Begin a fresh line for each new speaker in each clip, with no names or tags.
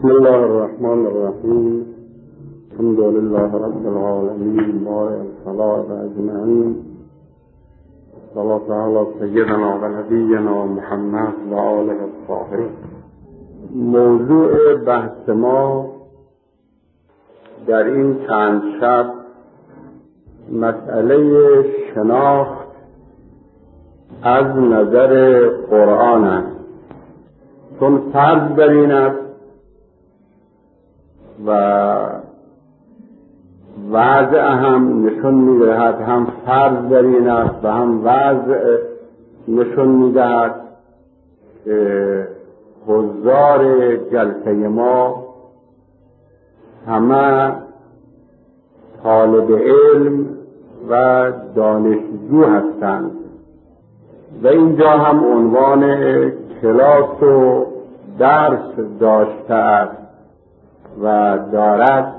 بسم الله الرحمن الرحیم. الحمد لله رب العالمین و الصلاة اجمعین. صلاة علی سیدنا و نبینا محمد و آله الطاهرین. موضوع بحث ما در این چند شب مسئله شناخت از نظر قرآن است، چون فرض بر این است و وضع هم نشون می‌دهد، هم فرض بر این است و هم وضع نشون می‌دهد که حضار جلسه ما همه طالب علم و دانشجو هستند و اینجا هم عنوان کلاس و درس داشته است و دارد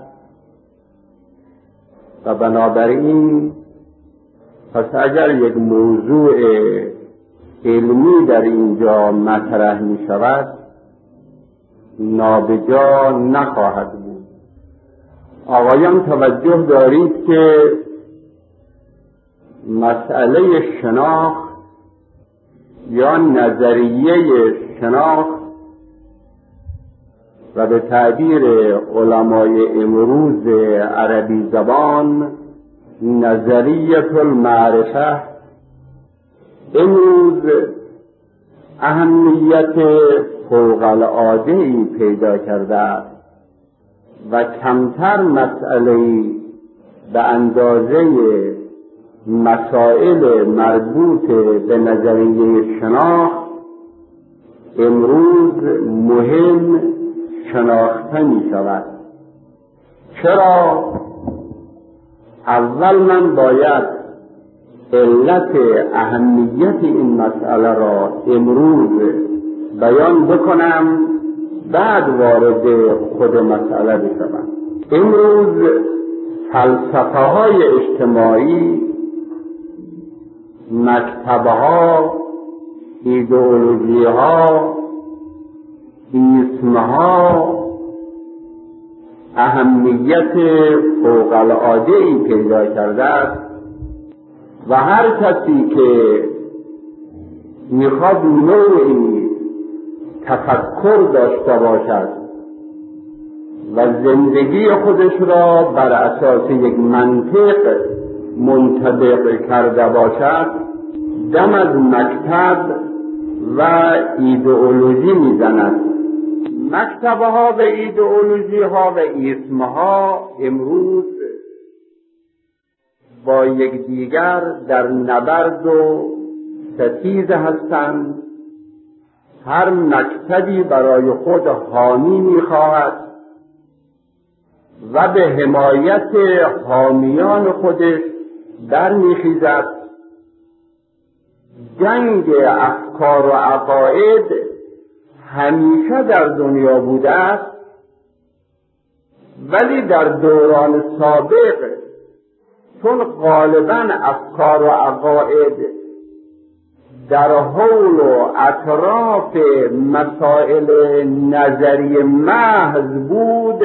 و بنابراین پس اگر یک موضوع علمی در اینجا مطرح می شود نابجا نخواهد بود. آقایان توجه دارید که مسئله شناخت یا نظریه شناخت و به تعبیر علمای امروز عربی زبان نظریه المعرفه امروز اهمیت فوق العاده‌ای پیدا کرده است و کمتر مسئله‌ای به اندازه مسائل مربوط به نظریه شناخت امروز مهم شناخته می شود. چرا؟ اول من باید علت اهمیت این مسئله را امروز بیان بکنم، بعد وارد خود مسئله بشوم. امروز فلسفه های اجتماعی، مکتبه ها، ایدئولوژی ها، ایسمها اهمیت فوق العاده‌ای پیدا کرده است و هر کسی که میخواد نوعی تفکر داشته باشد و زندگی خودش را بر اساس یک منطق منطبق کرده باشد دم از مکتب و ایدئولوژی میزند. مکتبه ها و ایدئولوژی ها و ایسمه ها امروز با یکدیگر در نبرد و ستیزه هستند. هر مکتبی برای خود حامی میخواهد و به حمایت حامیان خودش در میخیزد. جنگ افکار و عقاید همیشه در دنیا بوده است، ولی در دوران سابق چون غالبا افکار و عقاید در حول و اطراف مسائل نظری محض بود،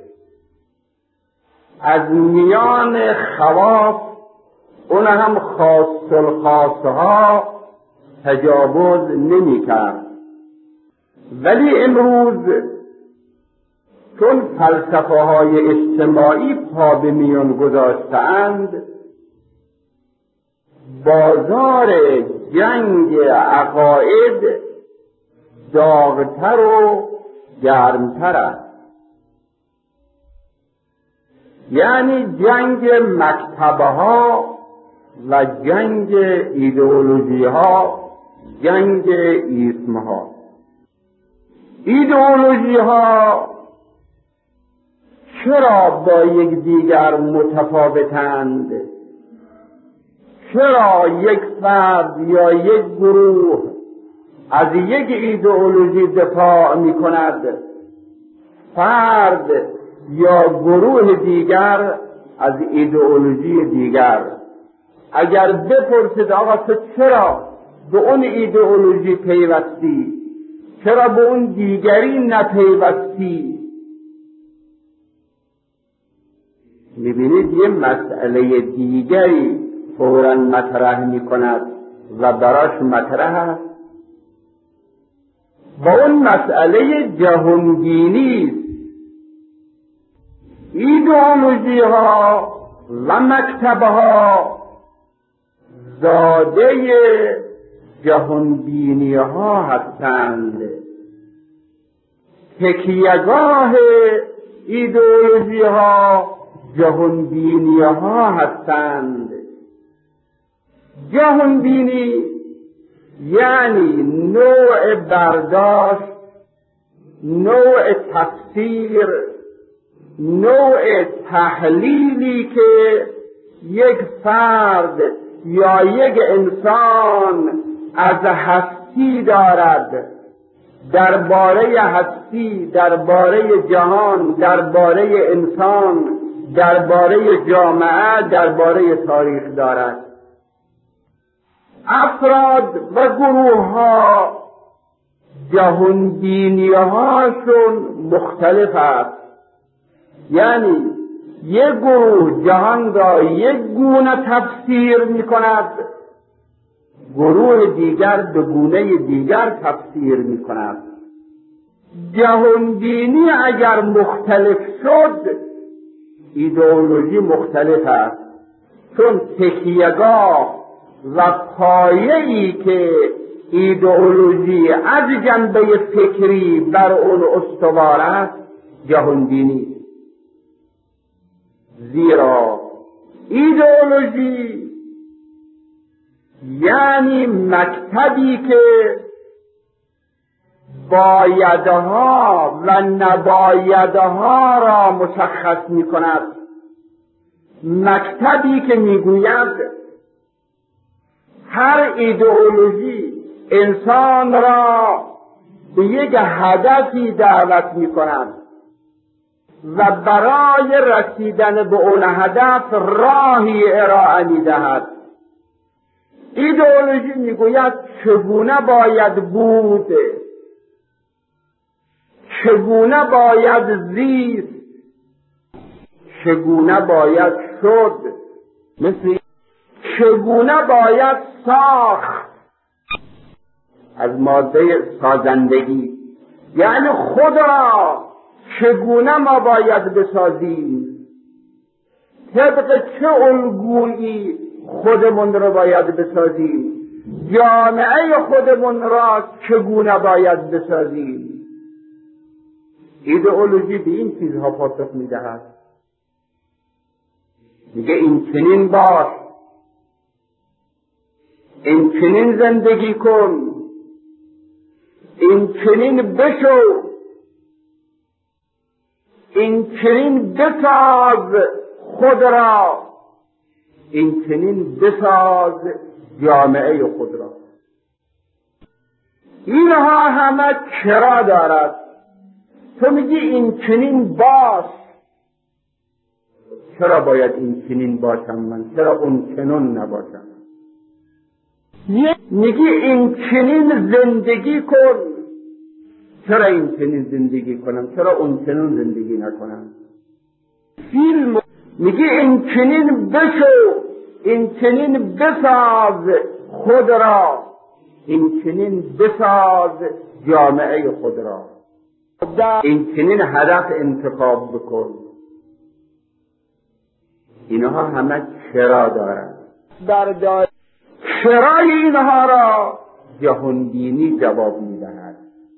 از میان خواص اون هم خاص الخاصها تجاوز نمی کرد. ولی امروز چون فلسفه های اجتماعی پا به میان گذاشته‌اند، بازار جنگ عقاید داغتر و گرمتر است. یعنی جنگ مکتبه ها و جنگ ایدئولوژی ها، جنگ ایسم ها. ایدئولوژی ها چرا با یک دیگر متفاوتند؟ چرا یک فرد یا یک گروه از یک ایدئولوژی دفاع می کند، فرد یا گروه دیگر از ایدئولوژی دیگر؟ اگر بپرسید آقا تو چرا به اون ایدئولوژی پیوستی، چرا به اون دیگری نپیوستی، میبینید یه مسئله دیگری فوراً مطرح میکند و براش مطرح است و اون مسئله جهانبینی است. ایدئولوژی ها و مکتب ها زاده جهانبینی ها هستند. تکیهگاه ایدئولوژی ها جهانبینی ها هستند. جهانبینی یعنی نوع برداشت، نوع تفسیر، نوع تحلیلی که یک فرد یا یک انسان از هستی دارد، درباره هستی، درباره جهان، درباره انسان، درباره جامعه، درباره تاریخ دارد. افراد و گروه ها جهانبینی هاشون مختلف است. یعنی یک گروه جهان را یک گونه تفسیر می کند، گروه دیگر به گونه دیگر تفسیر می کند. جهانبینی اگر مختلف شد، ایدئولوژی مختلف است، چون تکیهگاه و پایه‌ای که ایدئولوژی از جنبه فکری بر اون استوار است جهانبینی. زیرا ایدئولوژی یعنی مکتبی که بایدها و نبایدها را مشخص می کند، مکتبی که می گوید هر ایدئولوژی انسان را به یک هدفی دعوت می کند و برای رسیدن به اون هدف راهی ارائه می دهد. ایدئولوژی می گوید چگونه باید بود، چگونه باید زیست، چگونه باید شد، مثل چگونه باید ساخت از ماده سازندگی، یعنی خود را چگونه ما باید بسازیم، طبق چه الگویی خودمون را باید بسازیم، جامعه خودمون را چگونه باید بسازیم. ایدئولوژی به این چیزها پاسخ می‌دهد. میگه این چنین باش، این چنین زندگی کن، این چنین بشو، این چنین بساز خود را، این چنین بساز جامعه خود را. اینها همه چرا دارد؟ تو میگی این چنین باش، چرا باید این چنین باشم من؟ چرا اون چنون نباشم؟ میگی این چنین زندگی کن، چرا این چنین زندگی کنم؟ چرا اون چنون زندگی نکنم؟ میگی این چنین بشو، این چنین بساز خود را، این چنین بساز جامعه خود را، این چنین هدف انتخاب بکن. اینها همه چرا دارند. چرای اینها را جهانبینی جواب میدهد.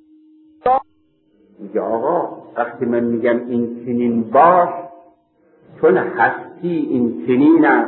میگه آقا وقتی من میگم این چنین باش، چون هستی این چنین است،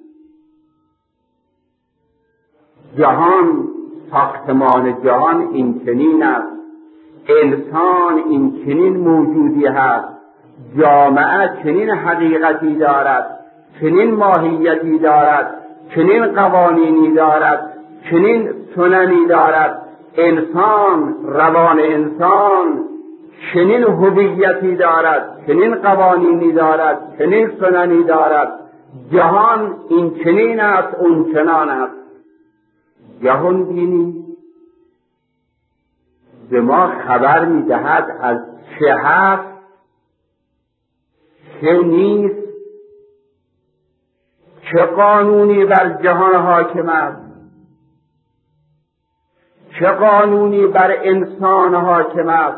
جهان، ساختمان جهان این چنین است، انسان این چنین موجودی هست، جامعه چنین حقیقتی دارد، چنین ماهیتی دارد، چنین قوانینی دارد، چنین سننی دارد، انسان، روان انسان چنین هویتی دارد، چنین قوانینی دارد، چنین سننی دارد، جهان این چنین است، اون چنان است. جهان بینی به ما خبر میدهد از چه هست، چه نیست
چه قانونی بر جهان حاکم است، چه قانونی بر انسان حاکم است،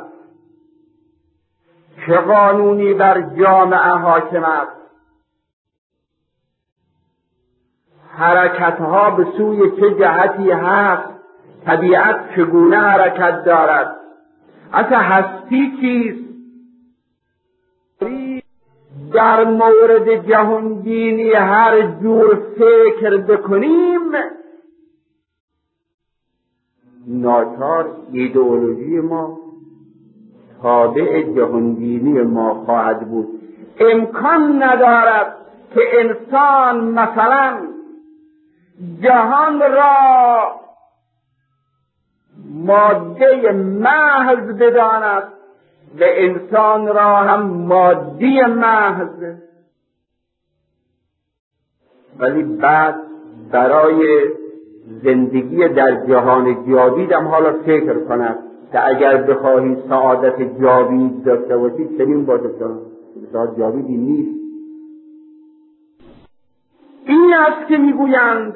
چه قانونی بر جامعه حاکم است. حرکتها به سوی چه جهتی هست، طبیعت چگونه حرکت دارد، اصلا هستی چیست. در مورد جهانبینی هر جور فکر بکنیم ناچار ایدئولوژی ما تابع جهانبینی ما خواهد بود. امکان ندارد که انسان مثلا جهان را ماده محض بداند و انسان را هم مادی محض، ولی بعد برای زندگی در جهان جاوید هم حالا فکر کند که اگر بخواهی سعادت جاوید داشته باشی چنین باشه، سعادت جاویدی نیست. این است که میگویند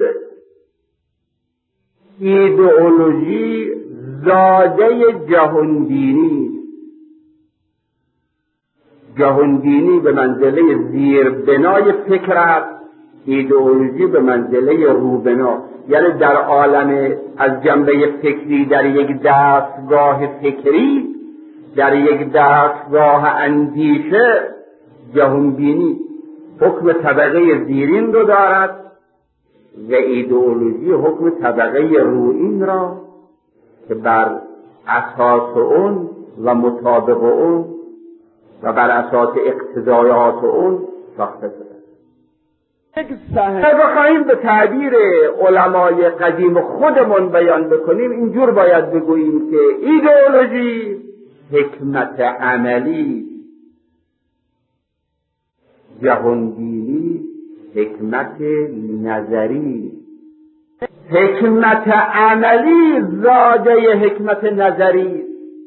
ایدئولوژی زاده جهانبینی. جهانبینی به منزله زیربنای فکر است، ایدئولوژی به منزله روبنا. یعنی در عالم از جنبه فکری در یک دستگاه فکری، در یک دستگاه اندیشه، جهانبینی حکم طبقه زیرین رو دارد و ایدئولوژی حکم طبقه روئین را که بر اساس اون و مطابق اون و بر اساس اقتضایات اون ساخته شده. بخواهیم به تعبیر علمای قدیم خودمون بیان بکنیم اینجور باید بگوییم که ایدئولوژی حکمت عملی، جهانبینی حکمت نظری. حکمت عملی زاده حکمت نظری،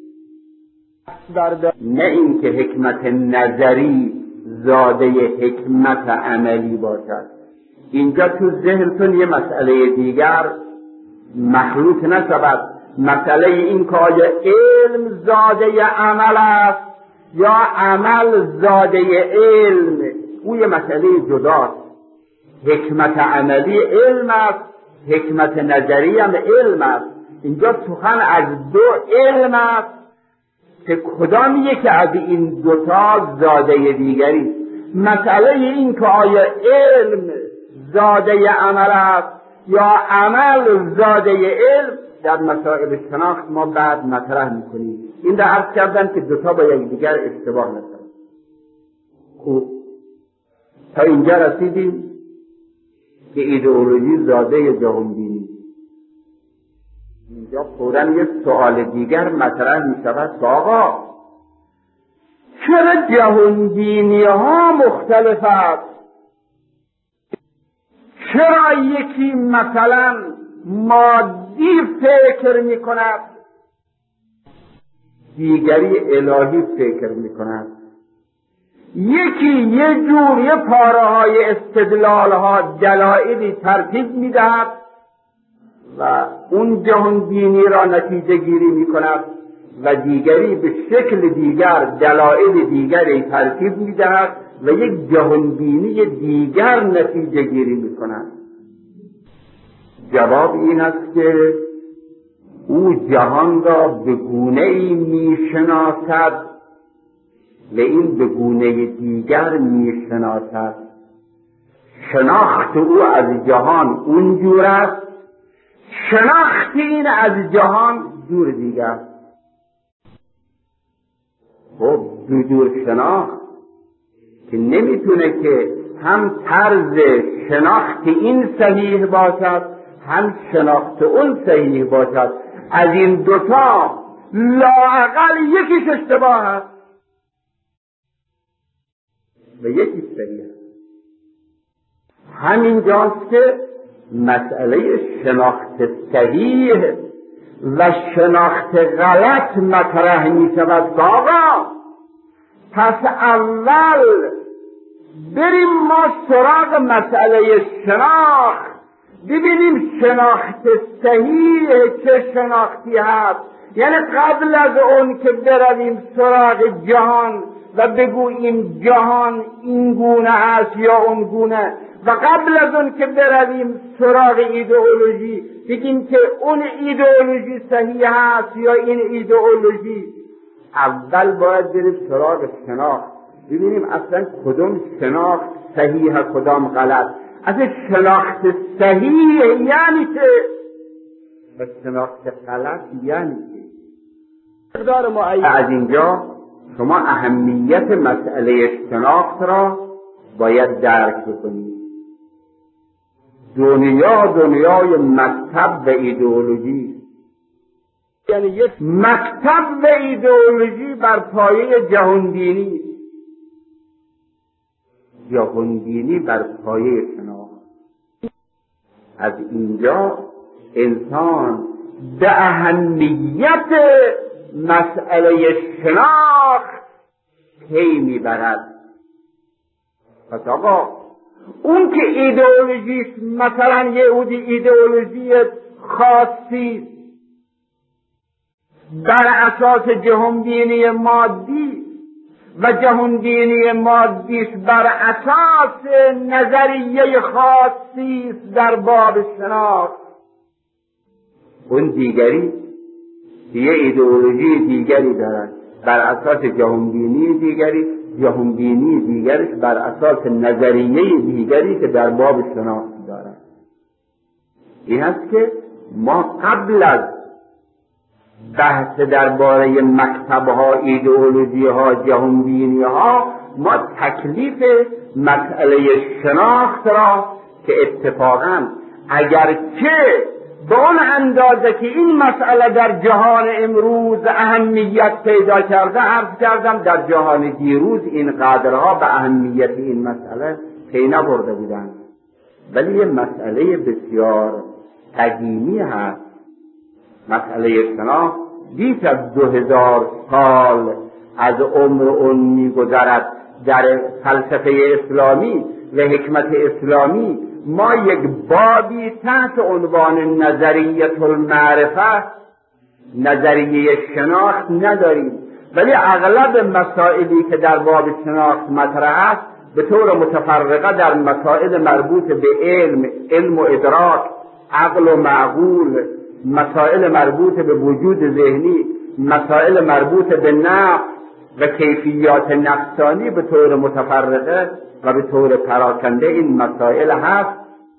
نه اینکه حکمت نظری زاده حکمت عملی باشد. اینجا تو ذهنتون یه مسئله دیگر مخلوط نشود، مسئله این که آیا علم زاده عمل است یا عمل زاده علم، او یه مسئله جداست. حکمت عملی علم است، حکمت نظری هم علم است. اینجا سخن از دو علم است که کدام یکی از این دوتا زاده دیگری. مسئله این که آیا علم زاده عمل است یا عمل زاده علم در مسائل شناخت ما بعد مطرح میکنیم. این را عرض کردن که دوتا با یکدیگر اشتباه نکنند. خوب، تا اینجا رسیدیم که ایدئولوژی زاده جهانبینی. اینجا فوراً یک سوال دیگر مطرح می شود که آقا چرا جهانبینی ها مختلف است؟ چرا یکی مثلا مادی فکر می کند، دیگری الهی فکر می کند؟ یکی یه جور یه پاره های استدلال ها دلایلی ترتیب می دهد و اون جهانبینی را نتیجه گیری می کند و دیگری به شکل دیگر دلایل دیگری ترتیب می دهد و یک جهانبینی دیگر نتیجه گیری می کند. جواب این است که او جهان را به گونه‌ای می شناسد و این به گونه دیگر می شناسد. شناخت او از جهان اونجور است، شناخت این از جهان جور دیگر. خب دو جور شناخت که نمیتونه که هم طرز شناخت این صحیح باشد هم شناخت اون صحیح باشد. از این دوتا لااقل یکیش اشتباه است و یکی صحیح است. همین جاست که مسئله شناخت صحیح و شناخت غلط مطرح می شود. آقا پس اول بریم ما سراغ مسئله شناخت، ببینیم شناخت صحیح چه شناختی هست. یعنی قبل از اون که برویم سراغ جهان و بگوییم جهان این گونه است یا اون گونه، و قبل از اون که برویم سراغ ایدئولوژی بگیم که اون ایدئولوژی صحیح هست یا این ایدئولوژی، اول باید بریم سراغ شناخت، ببینیم اصلا کدوم شناخت صحیح کدام غلط. از شناخت صحیح یعنی که و شناخت غلط یعنی که مقدار معین. از اینجا شما اهمیت مسئله شناخت را باید درک بکنید. دنیای مکتب و ایدئولوژی، یعنی یک مکتب و ایدئولوژی بر پایه جهانبینی، جهانبینی بر پایه شناخت. از اینجا انسان به اهمیت مسئله شناخت پی میبرد. پس آقا اون که ایدئولوژی مثلا یهودی ایدئولوژی خاصی بر اساس جهانبینی مادی و جهانبینی مادیش بر اساس نظریه خاصی در باب شناخت، اون دیگری یه ایدئولوژی دیگری دارد بر اساس جهانبینی دیگری، جهانبینی دیگرش بر اساس نظریه دیگری که در باب شناخت دارد. این است که ما قبل از بحث درباره مکتب‌ها، ایدئولوژی‌ها، جهانبینی‌ها، ما تکلیف مسئله شناخت را که اتفاقاً اگرچه به اون اندازه که این مسئله در جهان امروز اهمیت پیدا کرده، عرض کردم در جهان دیروز این قدرها به اهمیت این مسئله پی نبرده بودند، ولی یه مسئله بسیار قدیمی هست. مسئله شناخت بیش از 2000 سال از عمر اون می‌گذرد. در فلسفه اسلامی و حکمت اسلامی ما یک بابی تحت عنوان نظریه المعرفه، نظریه شناخت نداریم، ولی اغلب مسائلی که در باب شناخت مطرح است به طور متفرقه در مسائل مربوط به علم و ادراک، عقل و معقول، مسائل مربوط به وجود ذهنی، مسائل مربوط به نفس و کیفیات نفسانی به طور متفرقه و به طور پراکنده این مسائل هست.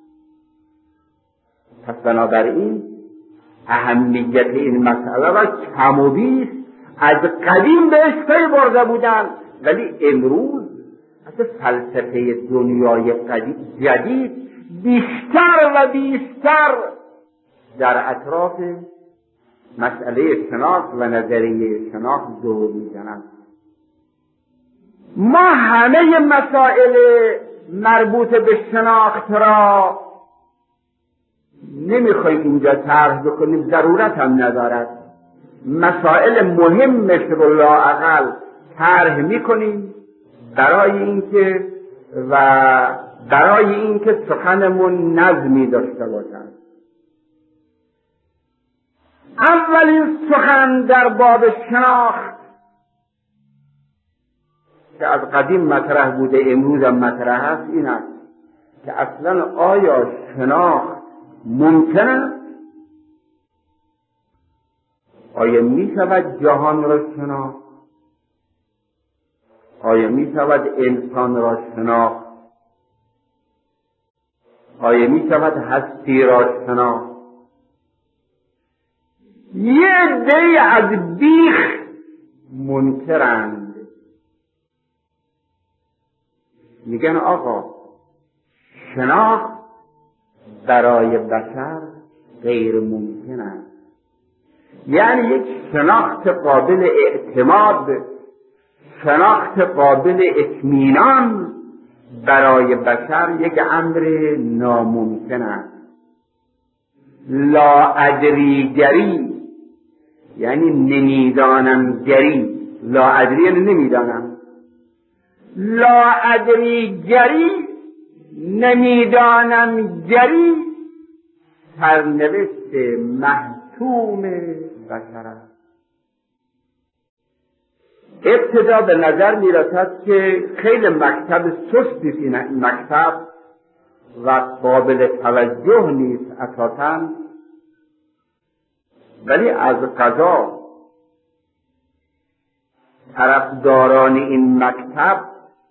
پس بنابراین اهمیت این مسئله را کم و بیش از قدیم بهش پی برده بودند، ولی امروز از فلسفه دنیای جدید بیشتر و بیشتر در اطراف مسئله شناخت و نظریه شناخت دور می‌زنند. ما همه مسائل مربوط به شناخت را نمیخوایم اینجا طرح بکنیم، ضرورت هم ندارد. مسائل مهمش رو لااقل طرح میکنیم برای اینکه سخنمون نظمی داشته باشد. اولین سخن در باب شناخت که از قدیم مطرح بوده امروز هم مطرح است این است که اصلا آیا شناخت ممکن است؟ آیا می شود جهان را شناخت؟ آیا می شود انسان را شناخت؟ آیا می شود هستی را شناخت؟ یه عده‌ای از بیخ منکرند، میگن آقا شناخت برای بشر غیر ممکن است. یعنی یک شناخت قابل اعتماد، شناخت قابل اطمینان برای بشر یک امر ناممکن است. لاادریگری یعنی نمیدانم گری، لاادری یعنی نمیدانم، لا ادری گری نمیدانم گری سرنوشت محتوم بشر است. ابتدا به نظر میرسد که خیلی مکتب سستی است این مکتب و قابل توجه نیست اساساً، ولی از قضا طرفداران این مکتب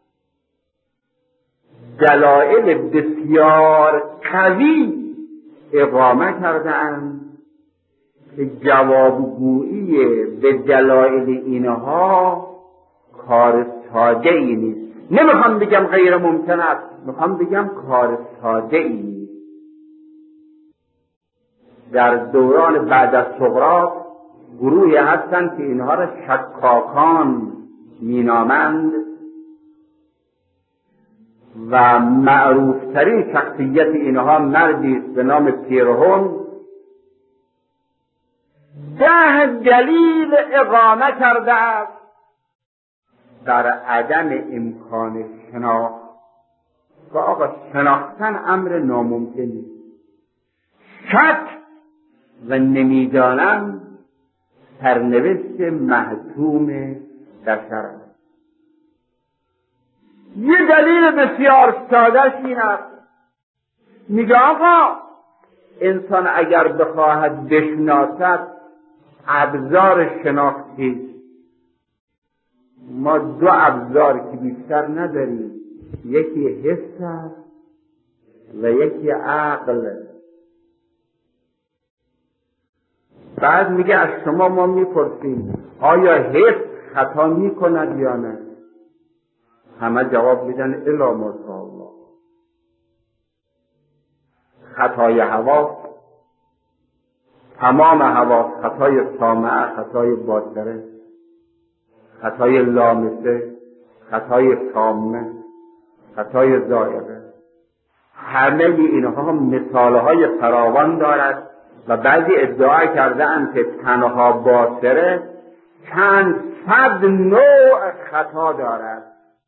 دلایل بسیار قوی اقامه کرده‌اند که جوابگویی به دلایل اینها کار ساده ای نیست. نمیخوام بگم غیر ممکن است، میخوام بگم کار ساده ای نیست. در دوران بعد از سقراط گروهی هستند که اینها را شکاکان مینامند و معروفترین شخصیت اینها مردی است به نام پیرهون 10 دلیل اقامه کرده است در عدم امکان شناخت. و آقا شناختن امر ناممکنی، شک و نمیدانم سرنوشت محتوم بشر است. یه دلیل بسیار ساده‌اش این است، میگه آقا انسان اگر بخواهد بشناسد ابزار شناختی، ما 2 ابزار که بیشتر نداریم، یکی حس است و یکی عقل. بعد میگه از شما ما میپرسیم آیا حس خطا میکند یا نه؟ همه جواب میدن الا ما شاء الله. خطای حواس، تمام حواس، خطای سامعه، خطای باصره، خطای لامسه، خطای شامه، خطای ذائقه، همه اینها مثالهای فراوان دارد و بعضی ادعا کرده‌اند که تنها باصره چند صد نوع خطا دارد.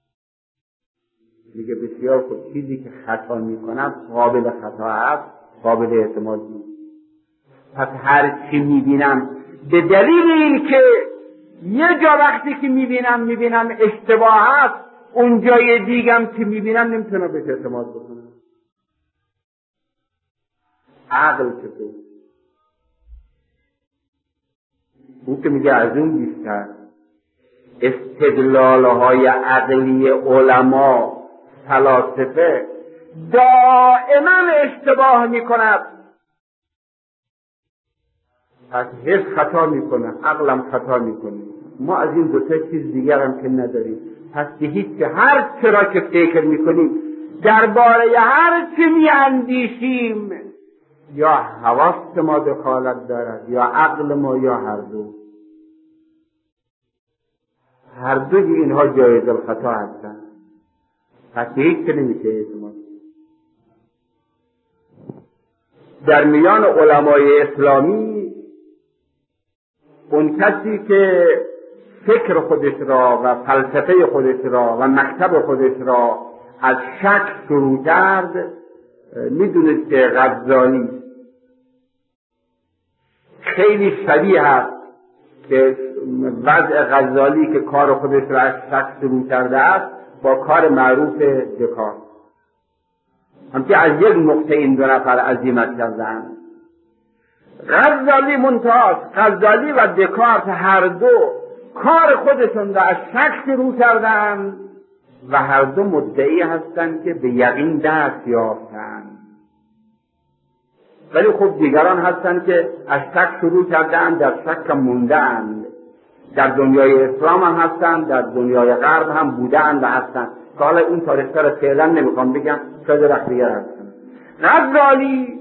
میگه بسیار خوب، چیزی که خطا میکند قابل خطا هست، قابل اعتماد نیست. پس هر چی میبینم به دلیل این که یه جا وقتی که میبینم اشتباه هست، اون جای دیگم که میبینم نمیتونم بهش اعتماد بکنم. عقل چطور؟ اون که میگه از اون بیشتر استدلالهای عقلی علما فلاسفه دائما اشتباه میکند. پس حس خطا میکنه، عقلم خطا میکنه. ما از این 2 چیز دیگر هم که نداریم. پس به هیچ که هر چرا که فکر میکنیم، درباره هر چی میاندیشیم، یا حواس ما دخالت دارد یا عقل ما یا هر دو. هر دوی اینها جایز الخطا هستند. پس به هیچ که نمیشه اعتماد. در میان علمای اسلامی اون کسی که فکر خودش را و فلسفه خودش را و مکتب خودش را از شک شروع کرد، میدونید که غزالی خیلی شبیه هست که وضع غزالی که کار خودش را از شک شروع کرده است با کار معروف دکارت، همچنین از یک نقطه این 2 نفر عزیمت کردند. غزالی منتهاست، غزالی و دکارت هر دو کار خودشون را از شک شروع کردند و هر دو مدعی هستند که به یقین دست یافتند. ولی خب دیگران هستند که از شک شروع کردند، در شک موندند. در دنیای اسلام هم هستند، در دنیای غرب هم بودند و هستند. که حالا این تاریخ را فعلا نمیخوام بگم، شاید وقت دیگر هستند. غزالی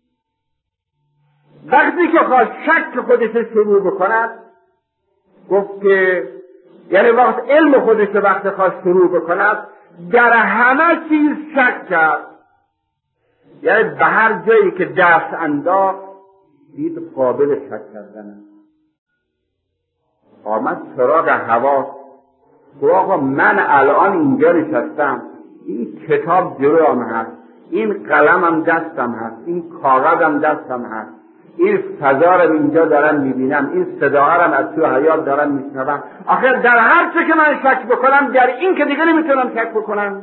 وقتی که خواست شک خودش شروع بکند، گفت که یعنی وقت علم خودش وقت خواست شروع بکند در همه چیز شک کرد. یعنی به هر جایی که دست انداخت دید قابل شک کردن است. آمد سراغ حواس، گفت آقا من الان اینجا نشستم، این کتاب جلوم هست، این قلمم دستم هست، این کاغذم دستم هست، این فضا رو اینجا دارم میبینم، این صدا رو از تو حیات دارم میشنوم. آخر در هر چه که من شک بکنم در این که دیگه نمیتونم شک بکنم.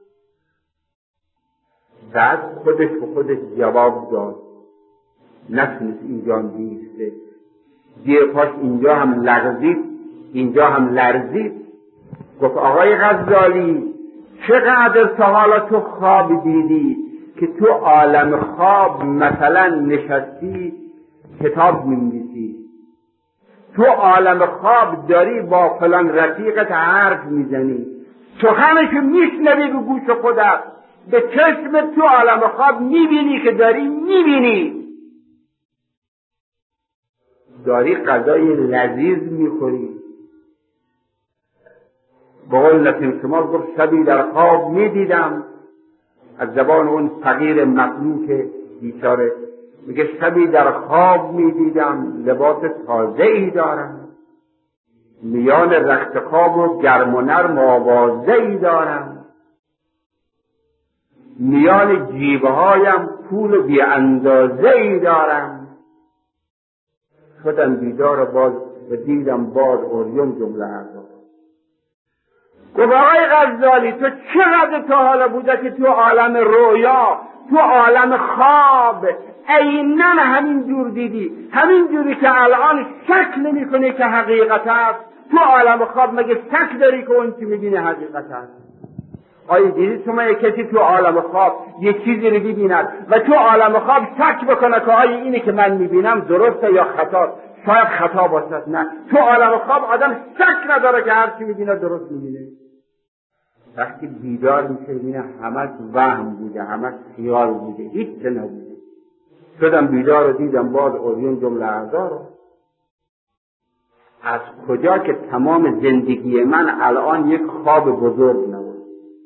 بعد خودش به خودش جواب داد، نتونست اینجا بیسته، زیر پاش اینجا هم لغزید اینجا هم لرزید. گفت آقای غزالی چقدر تا حالا تو خواب دیدی که تو عالم خواب مثلا نشستی کتاب می‌نویسی، تو عالم خواب داری با فلان رفیقت حرف میزنی، سخنشو میشنوی به گوش خودت، به چشم تو عالم خواب میبینی که داری میبینی، داری غذای لذیذ میخوری. به قول لطیم شما گفت شبی در خواب میدیدم، از زبان اون فقیر مخلوق بیچاره میگه شبی در خواب میدیدم لباس تازه‌ای دارم، میان رخت خواب و گرم و نرم آوازه‌ای دارم، میان جیبهایم پول بی اندازه‌ای دارم. شدم بیدار باز و دیدم باز اوریون جمله اعضا. گفت آقای غزالی تو چقدر تا حالا بوده که تو عالم رویا، تو عالم خواب عیناً همین جور دیدی، همین جوری که الان شک نمی کنی که حقیقت است، تو عالم خواب مگه شک داری که اون چی میبینی حقیقت است؟ آیا دیدی شما یک کسی تو عالم خواب یک چیزی رو ببیند و تو عالم خواب شک بکنه که آیا اینی که من میبینم درسته یا خطاست؟ شاید خطا باشد. نه، تو عالم خواب آدم شک نداره که هر چی میبینه درست میبینه. وقتی بیدار میشه میبینه همش وهم بوده، همش خیال بوده، هیچ چه نبوده. شدم بیدار و دیدم باز اوریون جمله اعضا رو. از کجا که تمام زندگی من الان یک خواب بزرگ نبود؟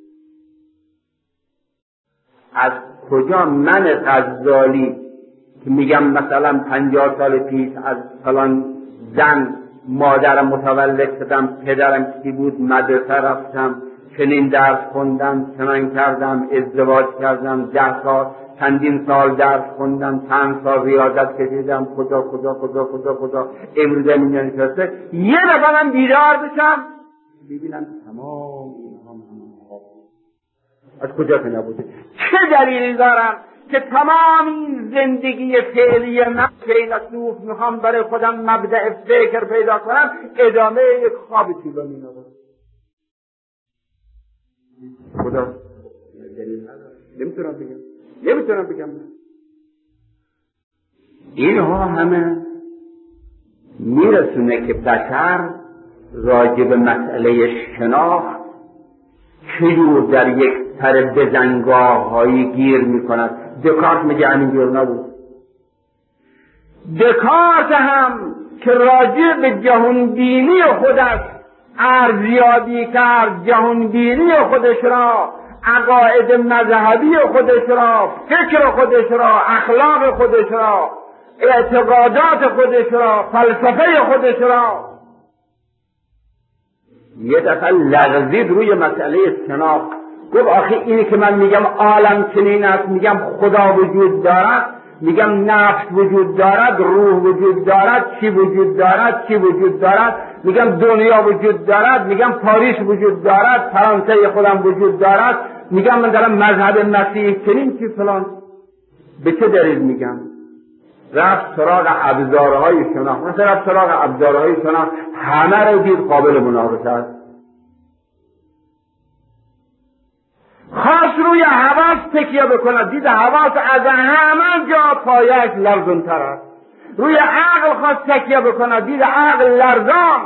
از کجا من غزالی که میگم مثلا 50 سال پیش از فلان زن مادرم متولد شدم، پدرم کی بود، مدرسه رفتم، چنین درس خوندم، چنان کردم، ازدواج کردم، 10 سال چندین سال درس خوندم، چند سال ریاضت کشیدم، خدا امروز اینجا نشسته، یه دفعه من بیدار بشم ببینم تمام اینها خواب. از کجا که نبوده؟ چه دلیلی دارم که تمام این زندگی فعلی من که این اصنوف میخوام برای خودم مبدأ فکر پیدا کنم ادامه یک خواب طولانی نبود؟ خدا دلیل نمیتونم بگم. اینها همه میرسونه که بشر راجع به مسئله شناخت چجور در یک سر بزنگاه‌هایی گیر میکند. دکارت میگه همینجور نبود. دکارت هم که راجع به جهانبینی خودش ارزیابی کرد، جهانبینی خودش را، عقاید مذهبی خودش را، فکر خودش را، اخلاق خودش را، اعتقادات خودش را، فلسفه خودش را، یه دفعه لغزید روی مسئله شناخت. گفت آخه اینی که من میگم عالم چنین است، میگم خدا وجود دارد، میگم نفس وجود دارد، روح وجود دارد، چی وجود دارد، میگم دنیا وجود دارد، میگم پاریس وجود دارد، فرانسه خودم وجود دارد، میگم من دارم مذهب مسیح چنین چی فلان. به چه دلیل میگم؟ رفت سراغ ابزارهای شناخت. مثلا رفت سراغ ابزارهای شناخت، همه رو دید قابل مناقشه است. خواست روی حواس تکیه بکند، دید حواس از همه جا پایش لرزان‌تر است. روی عقل خواست تکیه بکند، دید عقل لرزان.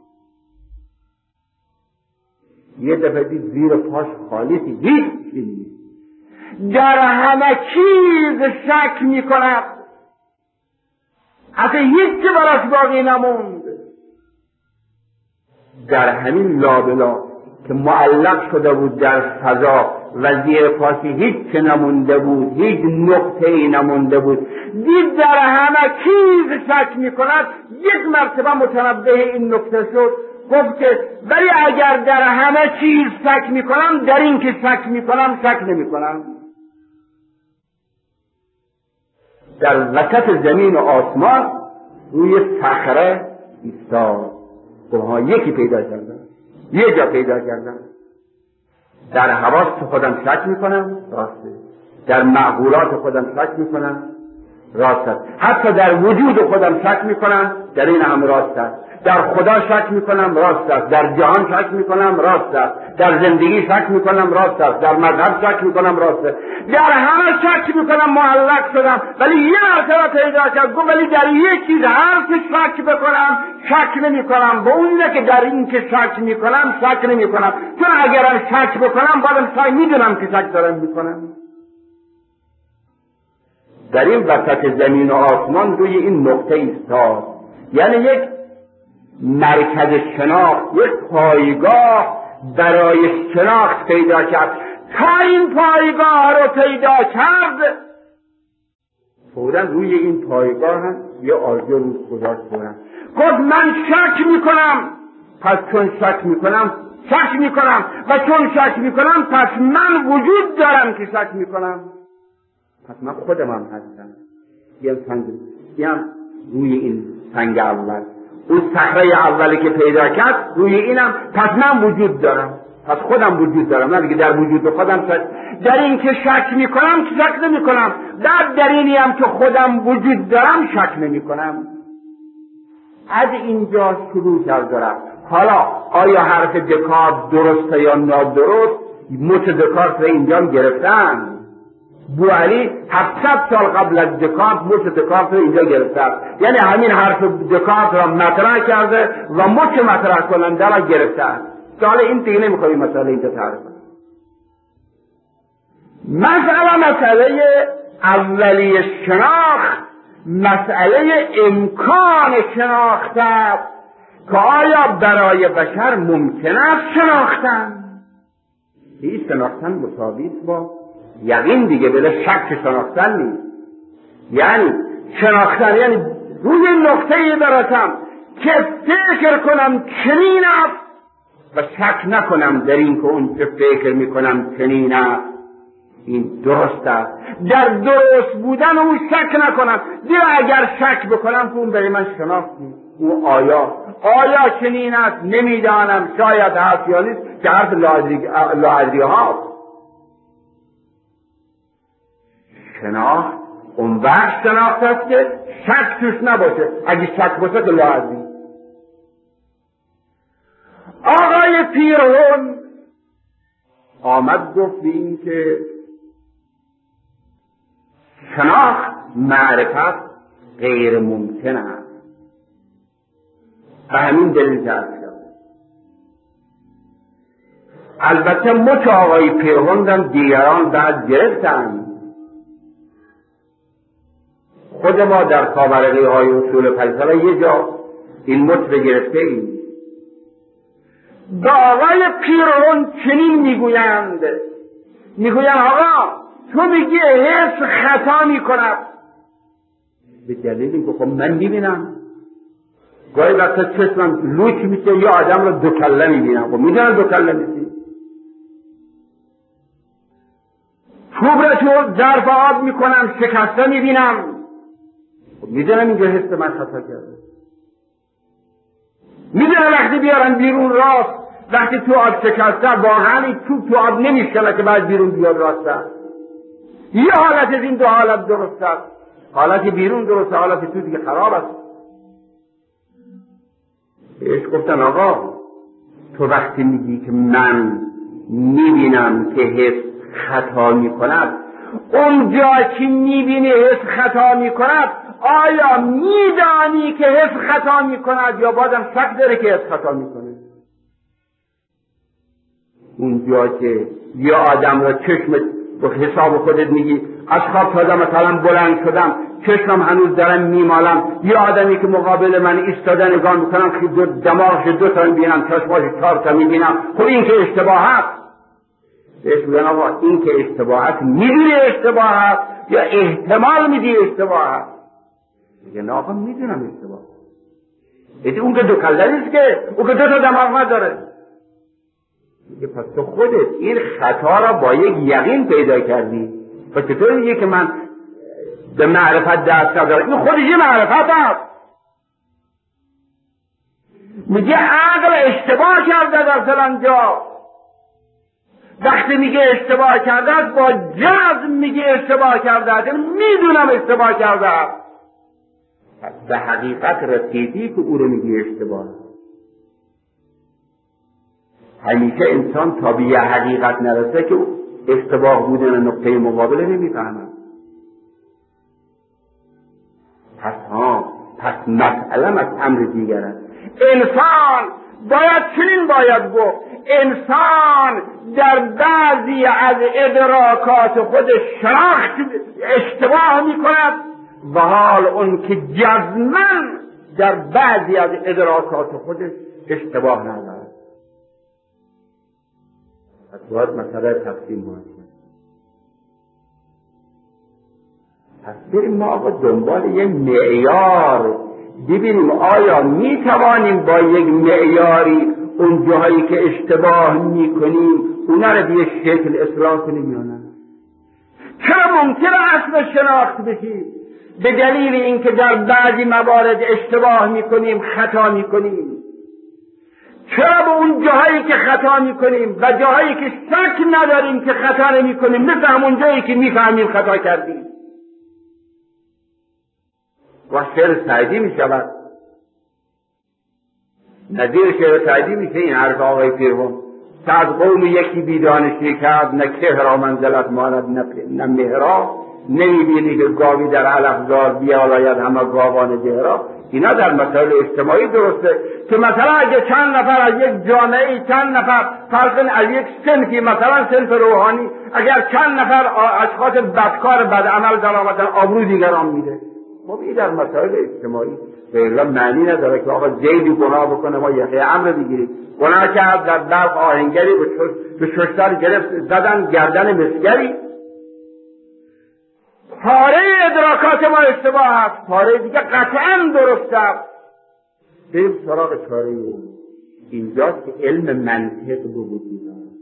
یه دفعه دید زیر پاش خالیسی، هیچ چیزی در همه چیز شک میکند، اصلا هیچ چی براش باقی نموند. در همین لابلا که معلق شده بود در فضا و زیر پاسی هیچ چه نمونده بود، هیچ نقطه‌ای نمونده بود، دید در همه چیز شک میکند. یک مرتبه متنبه این نکته شد، گفت که ولی اگر در همه چیز شک میکنم، در این که شک میکنم شک نمیکنم. در وسط زمین و آسمان روی صخره ایستاد. گوها یکی پیدا کردم، یه جا پیدا کردم. در حواس خودم شک میکنم، راسته. در معقولات خودم شک میکنم، راست است. حتی در وجود خودم شک میکنم، در این هم راست است. در خدا شک میکنم، راست است. در جهان شک میکنم، راست است. در زندگی شک میکنم، راست است. در مذهب شک میکنم، راست است. در همه شک میکنم، معلق شدم. ولی یه مرتبه پیدا کرد، گفت ولی در یک چیز هر که شک بکنم شک نمیکنم. با اونه که در این که شک میکنم شک نمیکنم، چون اگرم شک بکنم بعدم شک میدونم که شک دارم میکنم. در این وسط زمین و آسمان روی این نقطه ایستاد، یعنی یک مرکز شناخت، یک پایگاه برای شناخت پیدا کرد. تا این پایگاه رو پیدا کرد، فوراً روی این پایگاه هم یه آرزو روز گذاشت. فوراً گفت من شک میکنم، پس چون شک میکنم شک میکنم، و چون شک میکنم پس من وجود دارم که شک میکنم. پس من خودم هم هستم. هم روی این سنگ اول، اون صخره اولی که پیدا کرد روی اینم، پس من وجود دارم، پس خودم وجود دارم. نه دیگه در وجود خودم شک، در این که شک میکنم که شک نمیکنم، بعد در اینی هم که خودم وجود دارم شک نمیکنم. از اینجا شروع کرد رفت. حالا آیا حرف دکارت درسته یا نادرست؟ مت دکارت رو اینجا گرفتن. بوعلی 700 سال قبل از دکارت مت دکارت رو اینجا گرفته، یعنی همین حرف دکارت را مطرح کرده و مت مطرح کننده را گرفته. حالا این دیگه نمیخوایی مسئله اینجا تعریف کنم. مسئله اولی شناخت مسئله امکان شناخت است که آیا برای بشر ممکن است شناختن؟ این شناختن مساوی است با یقین دیگه، بله شک شناختن نیست. یعنی شناختن یعنی روی نقطه‌ای برسم که فکر کنم چنین است و شک نکنم در این که اون که فکر میکنم چنین است این درست است. در درست بودن اون شک نکنم. دیگه اگر شک بکنم که اون برای من شناخت نیست. اون آیا چنین است نمیدانم، شاید هست یا نیست، که حرف لاعدری هاست. شناخت اون وقت شناخت است که شک توش نباشه. اگه شک باشه که لاعدری. آقای پیرهون آمد گفت به این که شناخت معرفت غیر ممکن است. به همین دلیل که البته مچ آقای پیرهون هم دیگران بعد گرفتند. خود ما در کاورقی های اصول فلسفه یه جا این مچ رو گرفته ایم. به آقای پیرهون چنین میگویند آقا تو میگی حس خطا میکند. به دلیلی که خب من میبینم گاهی وقتا چشمم لوچ میشه یا آدم رو دو کله میبینم. خب میدونم دو کله میشی. چوب را تو ظرف آب میکنم شکسته میبینم. خب میدونم اینجا حس من خطا کرده. میدونم وقتی بیارن بیرون راست، وقتی تو آب شکسته واقعا این تو آب نمیشکنه که بعد بیرون بیاد راسته. یه حالت از این دو حالت درست است. حالت بیرون درست، حالت تو دیگه خراب است. بهش گفتن آقا تو وقتی میگی که من میبینم که حس خطا میکند، اون جا که میبینی حس خطا میکند آیا میدانی که حس خطا میکند یا بازم شک داره که حس خطا میکنه؟ اون جا که یه آدم را چشمت به حساب خودت میگی از خواب تازه مثلا بلند شدم چشمم هنوز دارم میمالم، یه آدمی که مقابل من ایستاده نگاه میکنم که دماغش دو تا میبینم، چشماش 4 تا میبینم، خب این که اشتباه هست. بهش میگن آقا این که اشتباه هست میدونی اشتباه هست یا احتمال میدی اشتباه هست؟ میگن آقا میدونم اشتباه. اون که دو کله نیست که، اون که 2 تا دماغ نداره. پس تو خودت این خطا را با یک یقین پیدا کردی. پس چطور میگه که من به معرفت دست ندارم؟ این خودش یه معرفت هست. میگه عقل اشتباه کرده در فلان جا. وقتی میگه اشتباه کرده با جزم میگه اشتباه کرده، میدونم اشتباه کرده. پس به حقیقت رسیدی که او رو میگه اشتباه. همیشه انسان تا به یه حقیقت نرسه که اشتباه بودن نقطه مقابل نمیفهمه. پس مسئله از امر دیگر است. انسان باید چنین باید گفت، انسان در بعضی از ادراکات خودش شناخت اشتباه میکند و حال اون که جزماً در بعضی از ادراکات خودش اشتباه ندارد. پس باید مسئله تقسیم باید. پس بریم ما آقا دنبال یک معیار ببینیم آیا می توانیم با یک معیاری اون جاهایی که اشتباه می کنیم اونا رو به یک شکل اصلاح کنیم یا نه؟ چرا ممکنه اصل شناخت بشی؟ به دلیل اینکه در بعضی موارد اشتباه می کنیم، خطا می کنیم. چرا به اون جاهایی که خطا می کنیم و جاهایی که شک نداریم که خطا نمی کنیم مثل اون جایی که می فهمیم خطا کردیم و شعر سعدی می شود. نظیر شعر سعدی میشه این حرف آقای پیرون که از قوم یکی بیدانشی کرد، نه کهرا منزلت ماند نه مهرا، نمی بینی که گاوی در علفزار بیالاید همه گاوان دهرا. اینا در مسائل اجتماعی درسته که مثلا اگه چند نفر از یک جامعه، چند نفر فرضاً از یک صنفی، مثلا صنف روحانی، اگر چند نفر اشخاص بدکار بدعمل در آمدن آبرو دیگران میده، خب این در مسائل اجتماعی به الا معنی نداره که آقا زیدی گناه بکنه ما یقه امر بگیریم. گناه کرد در برق آهنگری به ششتر گرفت زدن گردن مسگری. پاره ادراکات ما اشتباه هست، پاره دیگه قطعا درست است. بریم سراغ چاره اینجاست که علم منطق به وجود آمد.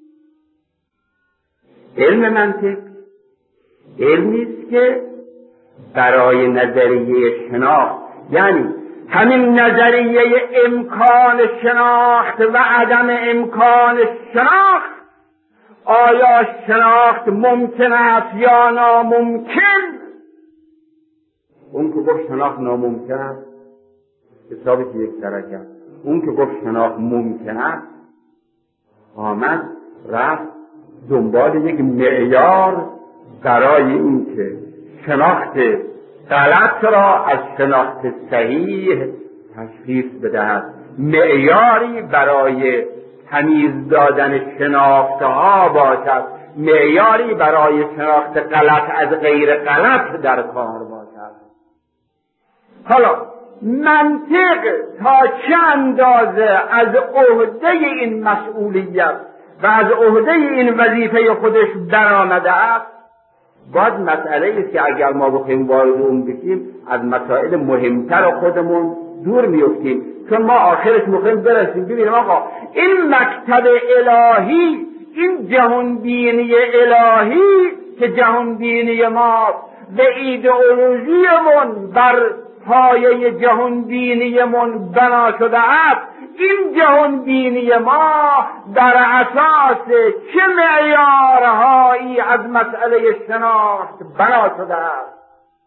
علم منطق علمی است که برای نظریه شناخت، یعنی همین نظریه امکان شناخت و عدم امکان شناخت، آیا شناخت ممکن است یا ناممکن؟ اون که گفت شناخت ناممکن است حسابش یک درجه. اون که گفت شناخت ممکن است آمد رفت دنبال یک معیار برای این که شناخت غلط را از شناخت صحیح تشخیص بدهد، معیاری برای تمیز دادن شناختها باشد، معیاری برای شناخت غلط از غیر غلط در کار باشد. حالا منطق تا چه اندازه از عهده این مسئولیت و از عهده این وظیفه خودش برآمده است، باید مسئله است که اگر ما بخوایم وارد اون بشیم از مسائل مهمتر خودمون دور میفتیم، چون ما آخرش میخوایم برسیم ببینیم آقا این مکتب الهی، این جهانبینی الهی که جهانبینی ما و ایدئولوژیمون بر پایه جهانبینیمون بنا شده است، این جهانبینی ما در اساس چه معیارهایی از مسئله شناخت بنا شده است؟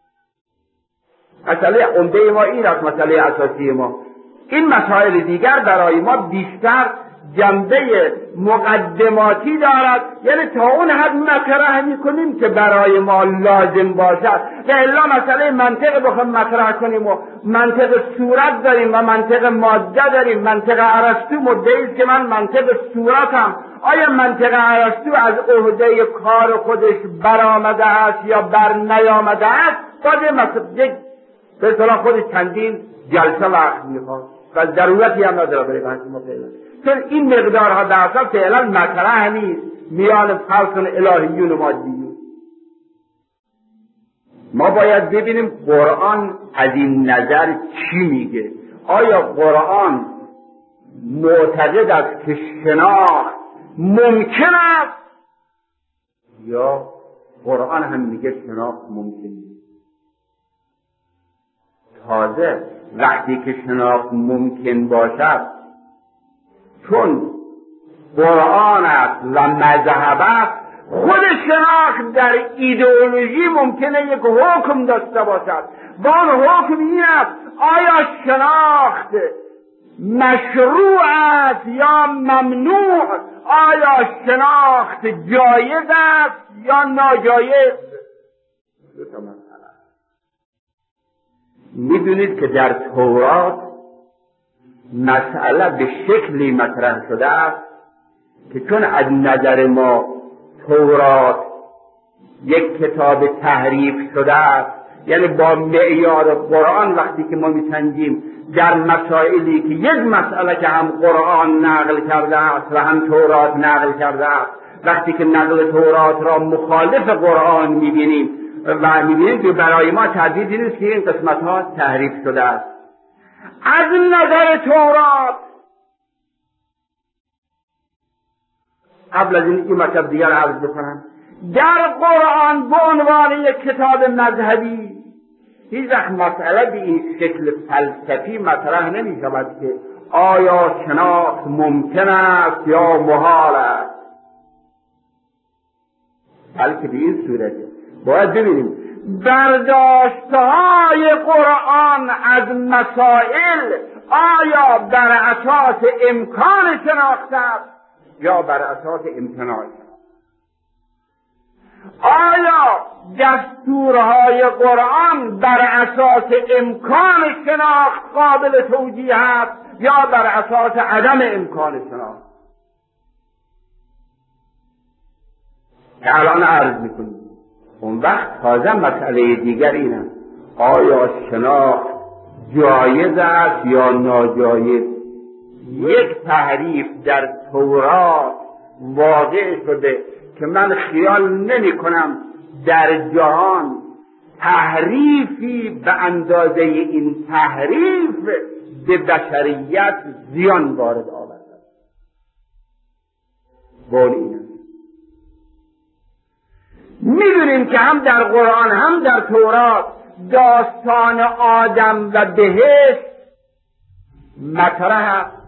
مسئله عمده ما این است، مسئله اساسی ما. این مسائل دیگر برای ما بیشتر جنبه مقدماتی دارد، یعنی تا اون حد مطرح میکنیم که برای ما لازم باشد. و الا مسئله منطق بخوایم مطرح کنیم و منطق صورت داریم و منطق ماده داریم. منطق ارسطو مدعی است که من منطق صورتم. آیا منطق ارسطو از عهده کار خودش برآمده است یا بر نیامده است؟ باید به اصطلاح خودش چندین جلسه وقت میخواد و ضرورتی هم نداره برای بحث ما فعلا، چون این مقدارها در اصل فعلا مطرح نیست میان فرق الهیون و مادیون. ما باید ببینیم قرآن از این نظر چی میگه. آیا قرآن معتقد است که شناخت ممکن است یا قرآن هم میگه شناخت ممکن نیست؟ تازه وقتی که شناخت ممکن باشد، چون قرآن است و مذهب است، خود شناخت در ایدئولوژی ممکنه یک حکم داشته باشد و آن حکم این است آیا شناخت مشروع است یا ممنوع، آیا شناخت جایز است یا ناجایز. میدونید که در تورات مسئله به شکلی مطرح شده است که چون از نظر ما تورات یک کتاب تحریف شده است، یعنی با معیار قرآن وقتی که ما میسنجیم در مسائلی که یک مسئله که هم قرآن نقل کرده است و هم تورات نقل کرده است، وقتی که نقل تورات را مخالف قرآن میبینیم و میبینیم که برای ما تردیدی نیست که این قسمت ها تحریف شده است. از نظر تورات، قبل از این مطلب دیگر عرض بکنم، در قرآن به عنوان یک کتاب مذهبی هیچ وقت مسئله به این شکل فلسفی مطرح نمی شود که آیا شناخت ممکن است یا محال است، بلکه به این صورته باید ببینیم برداشتهای قرآن از مسائل آیا بر اساس امکان شناخت است یا بر اساس امتناع. آیا دستورهای قرآن بر اساس امکان شناخت قابل توجیه است یا بر اساس عدم امکان شناخت؟ که الان عرض میکنیم. اون وقت تازه مسئله دیگر اینه آیا شناخت جایز است یا ناجایز. یک تحریف در تورات واقع شده که من خیال نمی کنم در جهان تحریفی به اندازه این تحریف به بشریت زیان وارد آورده. بول اینه میدونیم که هم در قرآن هم در تورات داستان آدم و بهشت مطرح است.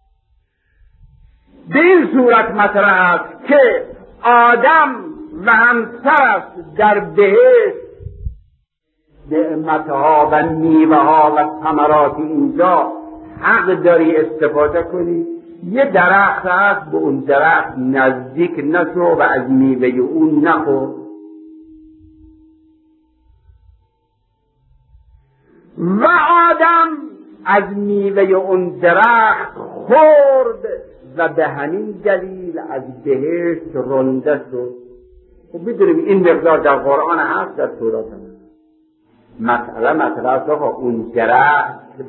به این صورت مطرح است که آدم و همسرش در بهشت نعمتها و میوه‌ها و ثمرات اینجا حق داری استفاده کنی. یه درخت هست، به اون درخت نزدیک نشو و از میوه اون نخور. و آدم از میوه اون درخت خورد و به همین دلیل از بهشت رانده شد. خب بدونیم این مقدار در قرآن هست، در تورات هم مسئله است آقا اون درخت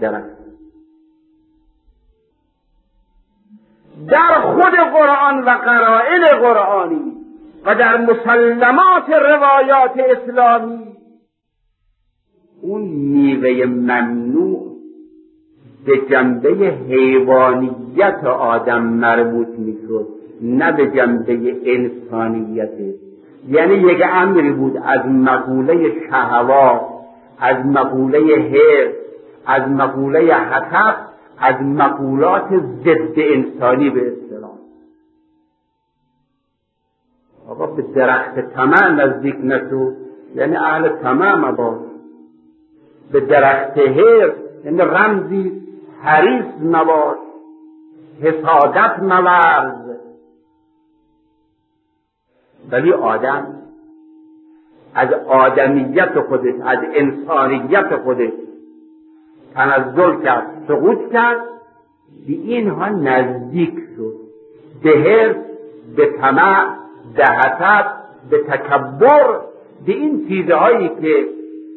در خود قرآن و قرائن قرآنی و در مسلمات روایات اسلامی اون میوه ممنوع به جنبه حیوانیت آدم مربوط میشد، نه به جنبه انسانیت. یعنی یک امری بود از مقوله شهوات، از مقوله حرص، از مقوله حسد، از مقولات ضد انسانی به اصطلاح. آقا به درخت طمع نزدیک نشو، یعنی اهل طمع مباش. به درخت حرص یعنی رمزی حریص مباش، حسادت مورز. ولی آدم از آدمیت خودش، از انسانیت خودش تنزل کرد، سقوط کرد، به اینها نزدیک شد. به حرص، به طمع، به حسد، به تکبر، به این چیزهایی که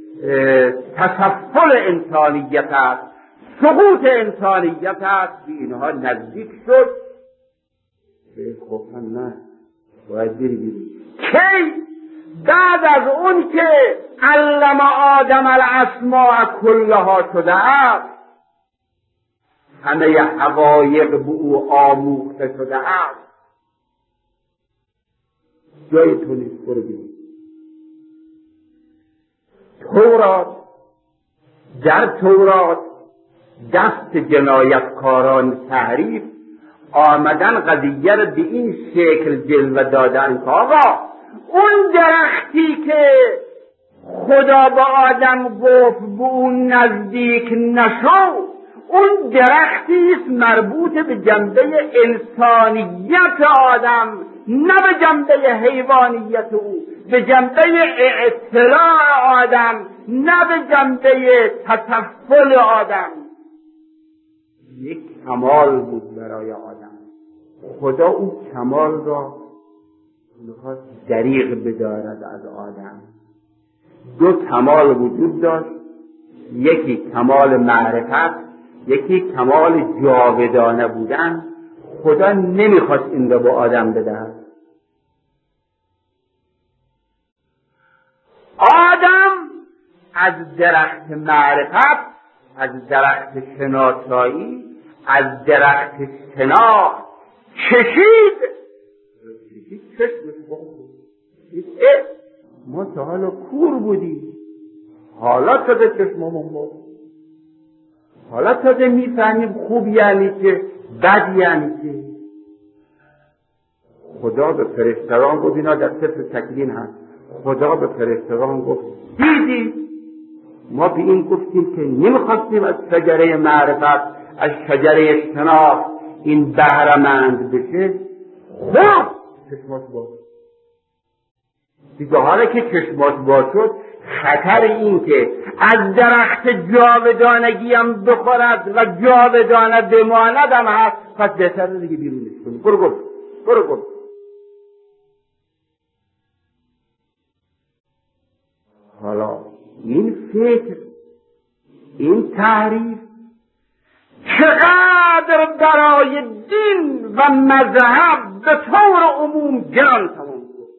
تسفل انسانیت است، سقوط انسانیت است، به اینها نزدیک شد. خب نه باید بری کی؟ بعد از اون که علم آدم الاسماء کلها شده است، همه حقایق به او آموخته شده است. جای تو نیست، برو بیرون. در تورات دست جنایتکاران تحریف آمدن قضیه رو به این شکل جلوه دادن که آقا اون درختی که خدا با آدم گفت به اون نزدیک نشو، اون درختی است مربوط به جنبه انسانیت آدم، نه به جنبه حیوانیت او، به جنبه اطلاع آدم، نه به جنبه تطفل آدم. یک کمال بود برای آدم. خدا اون کمال را میخواست دریغ بدارد از آدم. دو کمال وجود داشت، یکی کمال معرفت، یکی کمال جاودانه بودن. خدا نمیخواست این را به آدم بدهد. آدم از درخت معرفت، از درخت شناسایی، از درخت شناخت چشید. ما تا حالا کور بودیم، حالا تازه چشممون بود، حالا تازه میفهمیم خوب یعنی چه، بد یعنی چه. خدا به فرشتگان گفت، اینا در سفر تکوین هست، خدا به فرشتگان گفت دیدی ما به این گفتیم که نمیخواستیم از شجره معرفت، از شجره شناخت این بهره‌مند بشه. خب چشماش باز دیگه، حالا که چشماش باز شد، خطر این که از درخت جاودانگی هم بخورد و جاودانه بماند هم هست. پس بهتره دیگه بیرونش کنی. برو گفت حالا این فکر، این تعریف چقدر برای دین و مذهب به طور عموم گران تمام شد.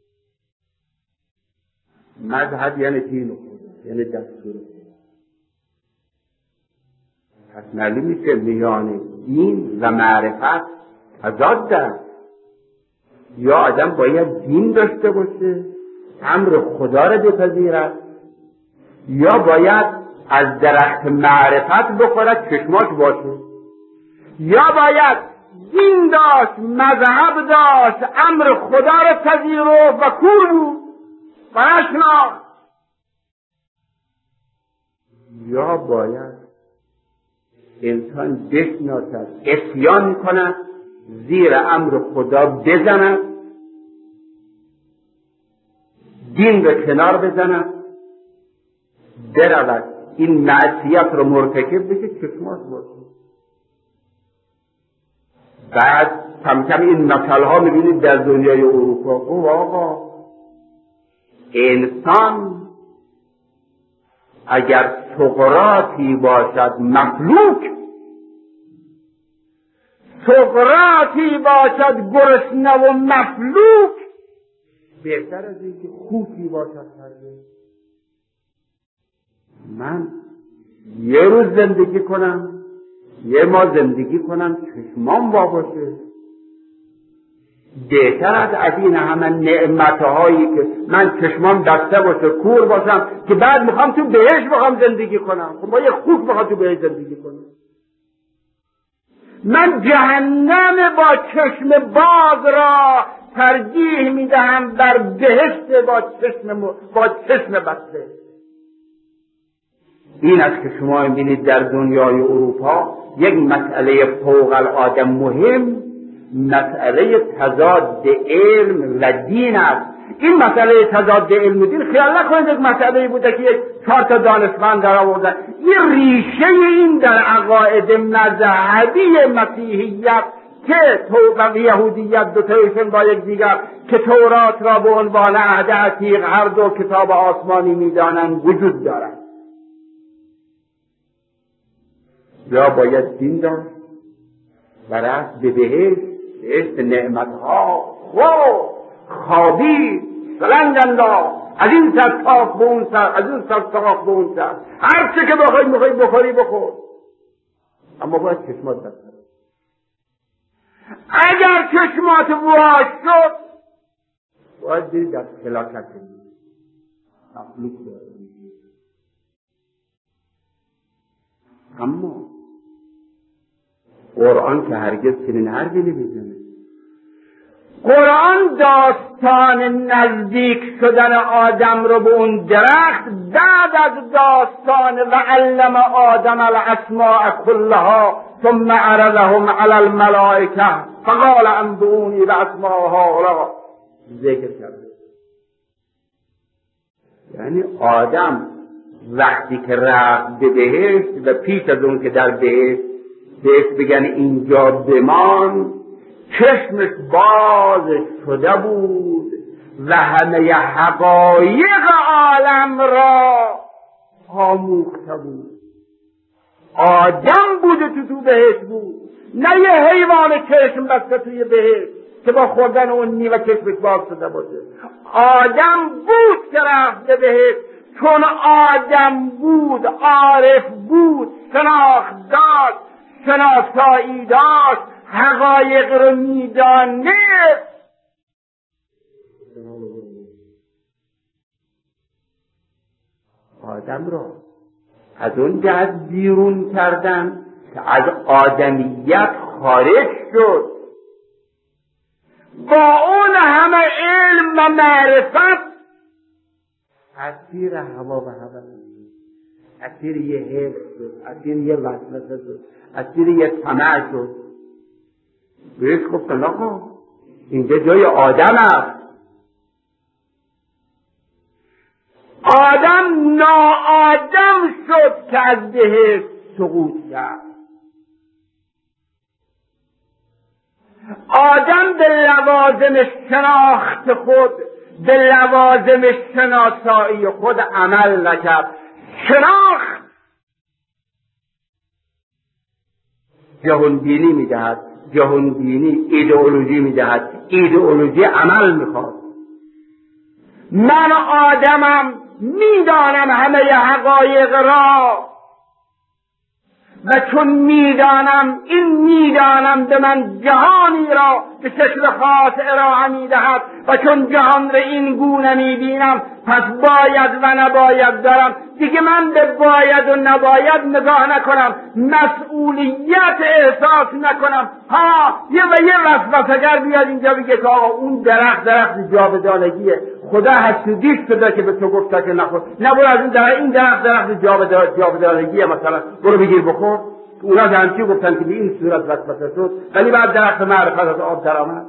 مذهب یعنی دین و خدا، یعنی دستور. پس معلوم میشه میان دین و معرفت تضاد است. یا آدم باید دین داشته باشه، امر خدا را بپذیرد، یا باید از درخت معرفت بخورد چشماش باشه، یا باید دین داشت، مذهب داشت، امر خدا را پذیرفت و کور بود و نشناخت، یا باید انسان بشناسد، عصیان کند، زیر امر خدا بزند، دین را کنار بزند، برود این معصیت رو مرتکب بشه، چشماش باشه. بعد کم کم این مثل ها میبینید در دنیای اروپا. خب آقا انسان اگر سقراطی باشد مفلوک، سقراطی باشد گرسنه و مفلوک، بهتر از اینکه خوکی باشد هرگز. من یه روز زندگی کنم، یه ماه زندگی کنم، چشمام وا باشه، بهتر از این همه نعمتهایی که من چشمام بسته باشه، کور باشم، که بعد میخوام تو بهشت بخوام زندگی کنم. خب با یه خوک بخوام تو بهشت زندگی کنم. من جهنم با چشم باز را ترجیح میدهم بر بهشت با چشم بسته. این است که شما می‌بینید در دنیای اروپا یک مسئله فوق العاده مهم، مسئله تضاد علم و دین است. این مسئله تضاد علم و دین، خیال نکنید یک مسئله بوده که یک 4 تا دانشمند در آوردن. این ریشه این در عقاید مذهبی مسیحیت که و یهودیت دو تایشون با یک دیگر که تورات را به عنوان عهد عتیق هر دو کتاب آسمانی می‌دانند وجود دارد. یا باید دین داشت و رفت به بهشت نعمتها خوابی سلنگ انداخت، از این سر تاق به اون سر، از اون سر تاق به اون سر، هر چه که بخوای بخوری بخور. اما باید چشمات بسته. اگر چشمات واش شد باید بری در فلاکت مخلوق داری. اما قرآن که هرگز چنین حرفی نمیزنه. قرآن داستان نزدیک شدن آدم رو به اون درخت بعد از داستان و علم آدم الاسماء کلها ثم عرضهم علی الملائکه فقال انبئونی باسماء هؤلاء ذکر کرده. یعنی آدم وقتی که رفت به بهشت و پیش از اون که در بهشت بگن اینجا بمان، چشمش باز شده بود و همه حقایق عالم را آموخته بود. آدم بود تو بهشت بود، نه یه حیوان چشم بسته توی بهشت که با خوردن اون میوه چشمش باز شده باشه. آدم بود که رفت به بهشت، چون آدم بود، عارف بود، شناخت داشت، شناسایی داشت، حقایق رو میدانست. آدم را از اون جهت بیرون کردن که از آدمیت خارج شد. با اون همه علم و معرفت اسیر هوا و هوا، اسیر یه حس شد، اسیر یه وسوسه شد، اسیر یه طمع شد. بهش گفتن آقا اینجا جای آدم است. آدم ناآدم شد که از بهشت سقوط کرد. آدم به لوازم شناخت خود، به لوازم شناسایی خود عمل نکرد. شناخت جهانبینی میدهد، جهانبینی ایدئولوژی میدهد، ایدئولوژی عمل میخواد. من آدمم، میدانم همه حقایق را و چون میدانم، این میدانم به من جهانی را به شکل خاص ارائه میدهد و چون جهان را این گونه میبینم پس باید و نباید دارم. دیگه من به باید و نباید نگاه نکنم، مسئولیت احساس نکنم. یه وسوسه‌گر بیاد اینجا بگه که آقا اون درخت جاودانگیه، خدا حسودیش شده که به تو گفته که نخور، نبرو از این درخت جاودانگیه، مثلا برو بگیر بخور. اونا همچی گفتن که به این صورت وسوسه شد، ولی بعد درخت معرفت از آب در آمد.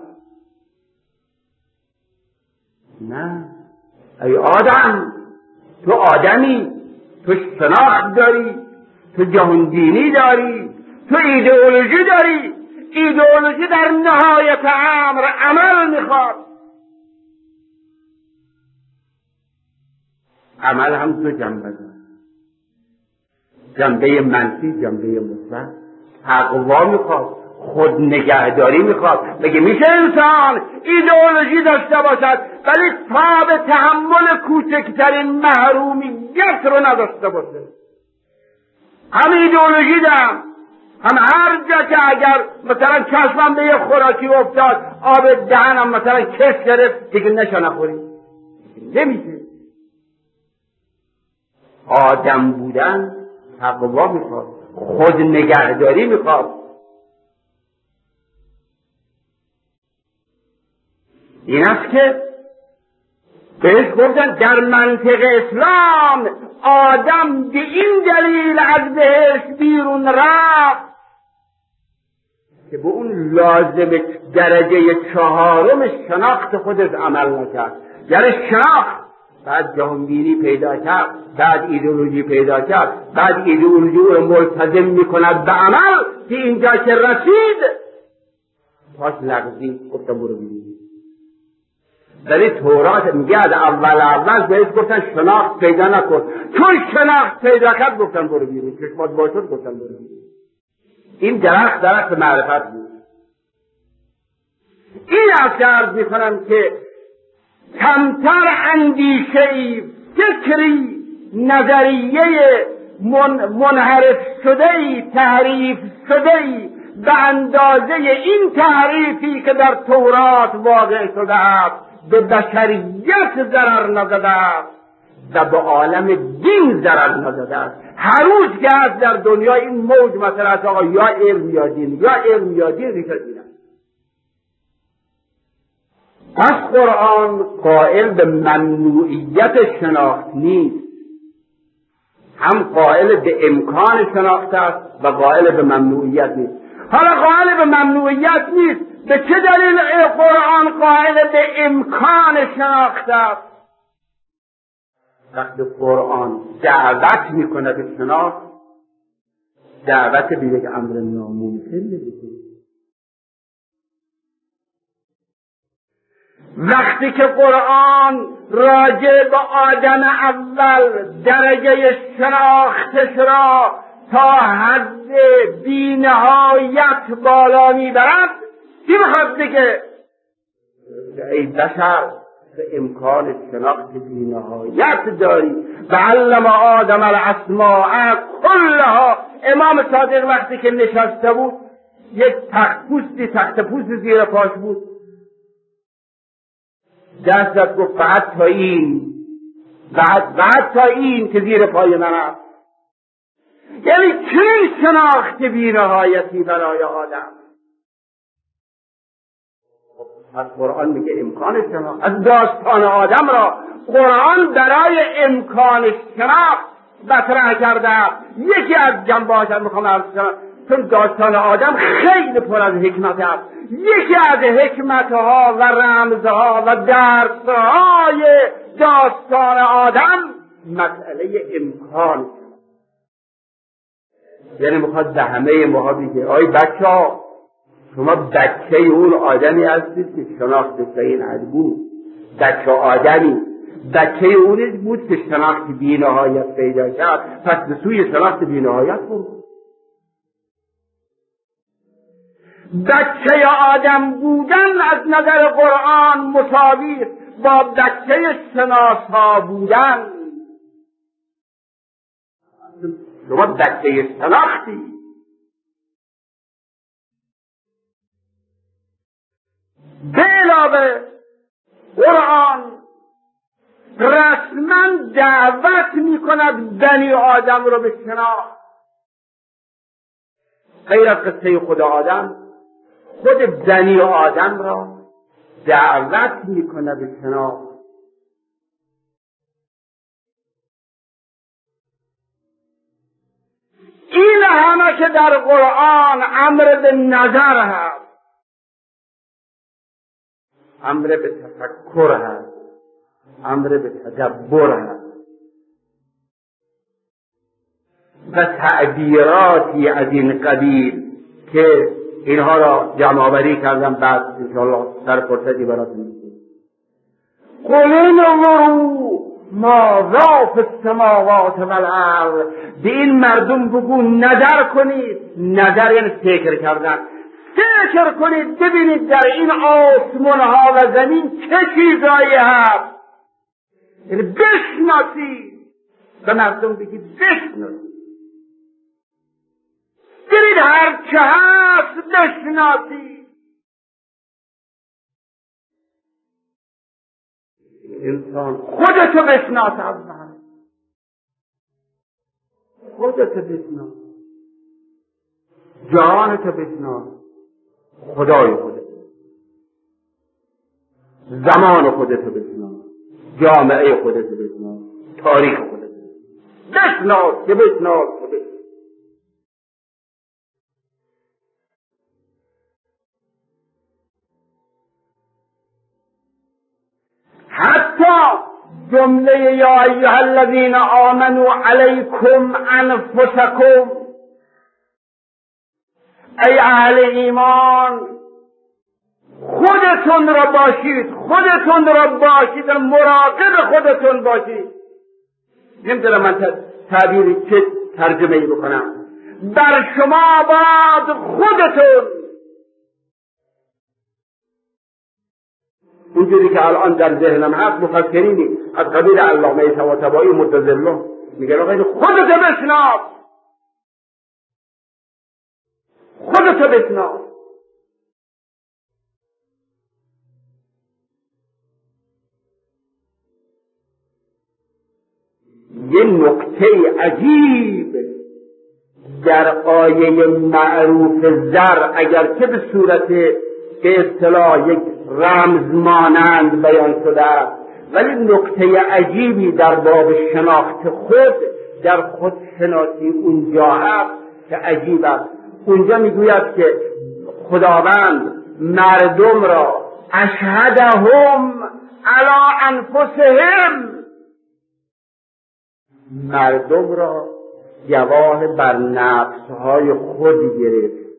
نه، ای آدم، تو آدمی، تو شناخت داری، تو جهانبینی داری، تو ایدئولوژی داری. ایدئولوژی در نهایت امر عمل میخواد. عمل هم دو جنبه داره، جنبه منفی، جنبه مثبت. تقوا میخواد، خود نگهداری میخواد. مگه میشه انسان ایدئولوژی داشته باشد ولی تا به تحمل کوچکترین محرومیت رو نداشته باشه؟ هم ایدئولوژی دارم، هم هر جا که اگر مثلا چشمم به یه خوراکی افتاد، آب دهنم مثلا کش گرفت، دیگه نخوری. نمیشه. آدم بودن تقوا میخواد، خود نگهداری میخواد. این است که بهش گفتن در منطق اسلام آدم به این دلیل از بهشت بیرون رفت که به اون لازم درجه 4 شناخت خودش عمل نکرد. یعنی شناخت، بعد جهانبینی پیدا کرد، بعد ایدئولوژی پیدا کرد، بعد ایدئولوژی رو ملتزم میکند به عمل که اینجا که رسید پاش لغزید، گفتم برو بیرون. ولی تورات میگه از اول بهش گفتن شناخت پیدا نکن. چون شناخت پیدا کرد گفتن برو بیرون، چشمات باشد گفتن برو بیرون. این درخت معرفت بود. این از عرض میکنم که کمتر اندیشه‌ای، فکری، نظریه منحرف شده‌ای، تحریف شده‌ای به اندازه این تحریفی که در تورات واقع شده است به بشریت ضرر نزده است و به عالم دین ضرر نزده است. هر روز که از در دنیا این موج مثلا از آقا یا علم یا دین، یا علم یا دین، ریشه دین است. پس قرآن قائل به ممنوعیت شناخت نیست، هم قائل به امکان شناخت است و قائل به ممنوعیت نیست. حالا قائل به ممنوعیت نیست، به چه دلیل قرآن قائل به امکان شناخت است؟ وقتی قرآن دعوت میکنه به شناخت، دعوت به یک امر ناممکن نمیکنه. وقتی که قرآن راجع به آدم اول درجه شناختش را تا حد بی‌نهایت بالا میبرد، چی میخواد بگه؟ ای بشر، به امکان شناخت بی‌نهایت داری. و علم آدم الاسماء کلها. امام صادق وقتی که نشسته بود، یک تخت پوستی زیر پاش بود، دست زد گفت بعد تا این که زیر پای من است. یعنی چنین شناخت بی‌نهایتی برای آدم. از قرآن میگه امکان شناخت. از داستان آدم را قرآن برای امکان شناخت مطرح کرده. یکی از جنبه‌هاش میخوام عرض کنم، چون داستان آدم خیلی پر از حکمت است. یکی از حکمتها و رمزها و درسهای داستان آدم مسئله امکان، یعنی میخواد به همه ما بگه آی بچه‌ها، شما بچه اون آدمی هستید که شناخت به این عدبون، بچه آدمی بچه اونی بود که شناخت بی‌نهایت پیدا کرد، پس به سوی شناخت بی‌نهایت برو. بچه آدم بودن از نظر قرآن مساوی با بچه شناسا بودن. شما بچه شناختی. به علاوه قرآن رسما دعوت می کند بنی آدم رو به شناخت. غیر از قصه خود آدم، خود بنی آدم را دعوت می کند به شناخت. این همه که در قرآن امر به نظر هست، امر به تفکر هست، امر به تدبر هست و تعبیراتی از این قبیل که اینها را جمع‌آوری کردم، بعد انشاءالله در فرصتی براتون میگم. قل انظروا ماذا فی السماوات والارض. به این مردم بگو نظر کنید. نظر یعنی فکر کردن. فکر کنید ببینید در این آسمان ها و زمین چه چیزایی هست. یعنی بشناسید. به مردم بگید بشناسید. برید هر چه هست بشناسید. انسان خودتو بشناس، اول خودتو بشناس، جهانتو بشناس، خدای خودت، زمان خودتو بشناس، جامعه خودتو بشناس، تاریخ خودتو بشناس که بشناس. حتی جمله یا ایها الذین آمنوا علیکم انفسکم، ای اهل ایمان خودتون را باشید، خودتون را باشید، مراقب خودتون باشید. نمیدونم من تعبیری چه ترجمه‌ای بکنم. بر شما باید خودتون، اونجوری که الان در ذهنم هست، مفکرینی از قبیل علامه طباطبایی متظلم میگه آقا خودت بشناس، خودت بشناس. یه نکته عجیب در آیه معروف زر، اگر که به صورت به اصطلاح یک رمز مانند بیان شده است، ولی نکته عجیبی در باب شناخت خود در خودشناسی اونجا هست که عجیب است. اونجا میگوید که خداوند مردم را اشهدهم علی انفسهم، مردم را گواه بر نفسهای خود گرفت.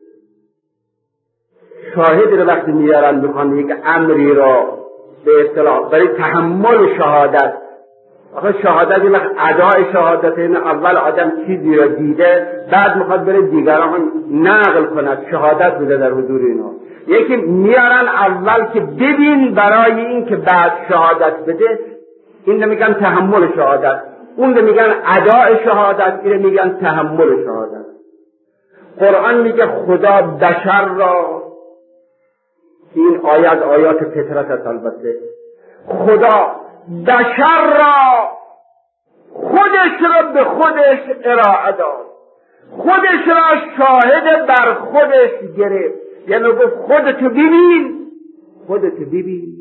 شاهد رو وقتی میارن میخوان یک امری را به اصطلاح برای تحمل شهادت، آخه شهادت این وقت ادای شهادت این اول آدم چیزی را دیده، بعد میخواد بره دیگران نقل کند شهادت بده در حضور اینا. یکی میارن اول که ببین برای این که بعد شهادت بده، این نمیگن تحمل شهادت، اون میگن ادای شهادت، این میگن تحمل شهادت. قرآن میگه خدا بشر را، این آیات آیات فطرت است البته، خدا بشر را خودش را به خودش ارائه داد، خودش را شاهد بر خودش گرفت. یعنی گفت خودتو ببین، خودتو ببین.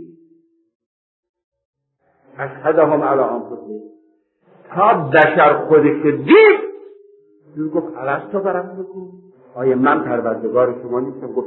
اشهدهم علی انفسهم، تا بشر خودش دید گفت الستو بربکم، آیا من پروردگار شما نیستم؟ گفت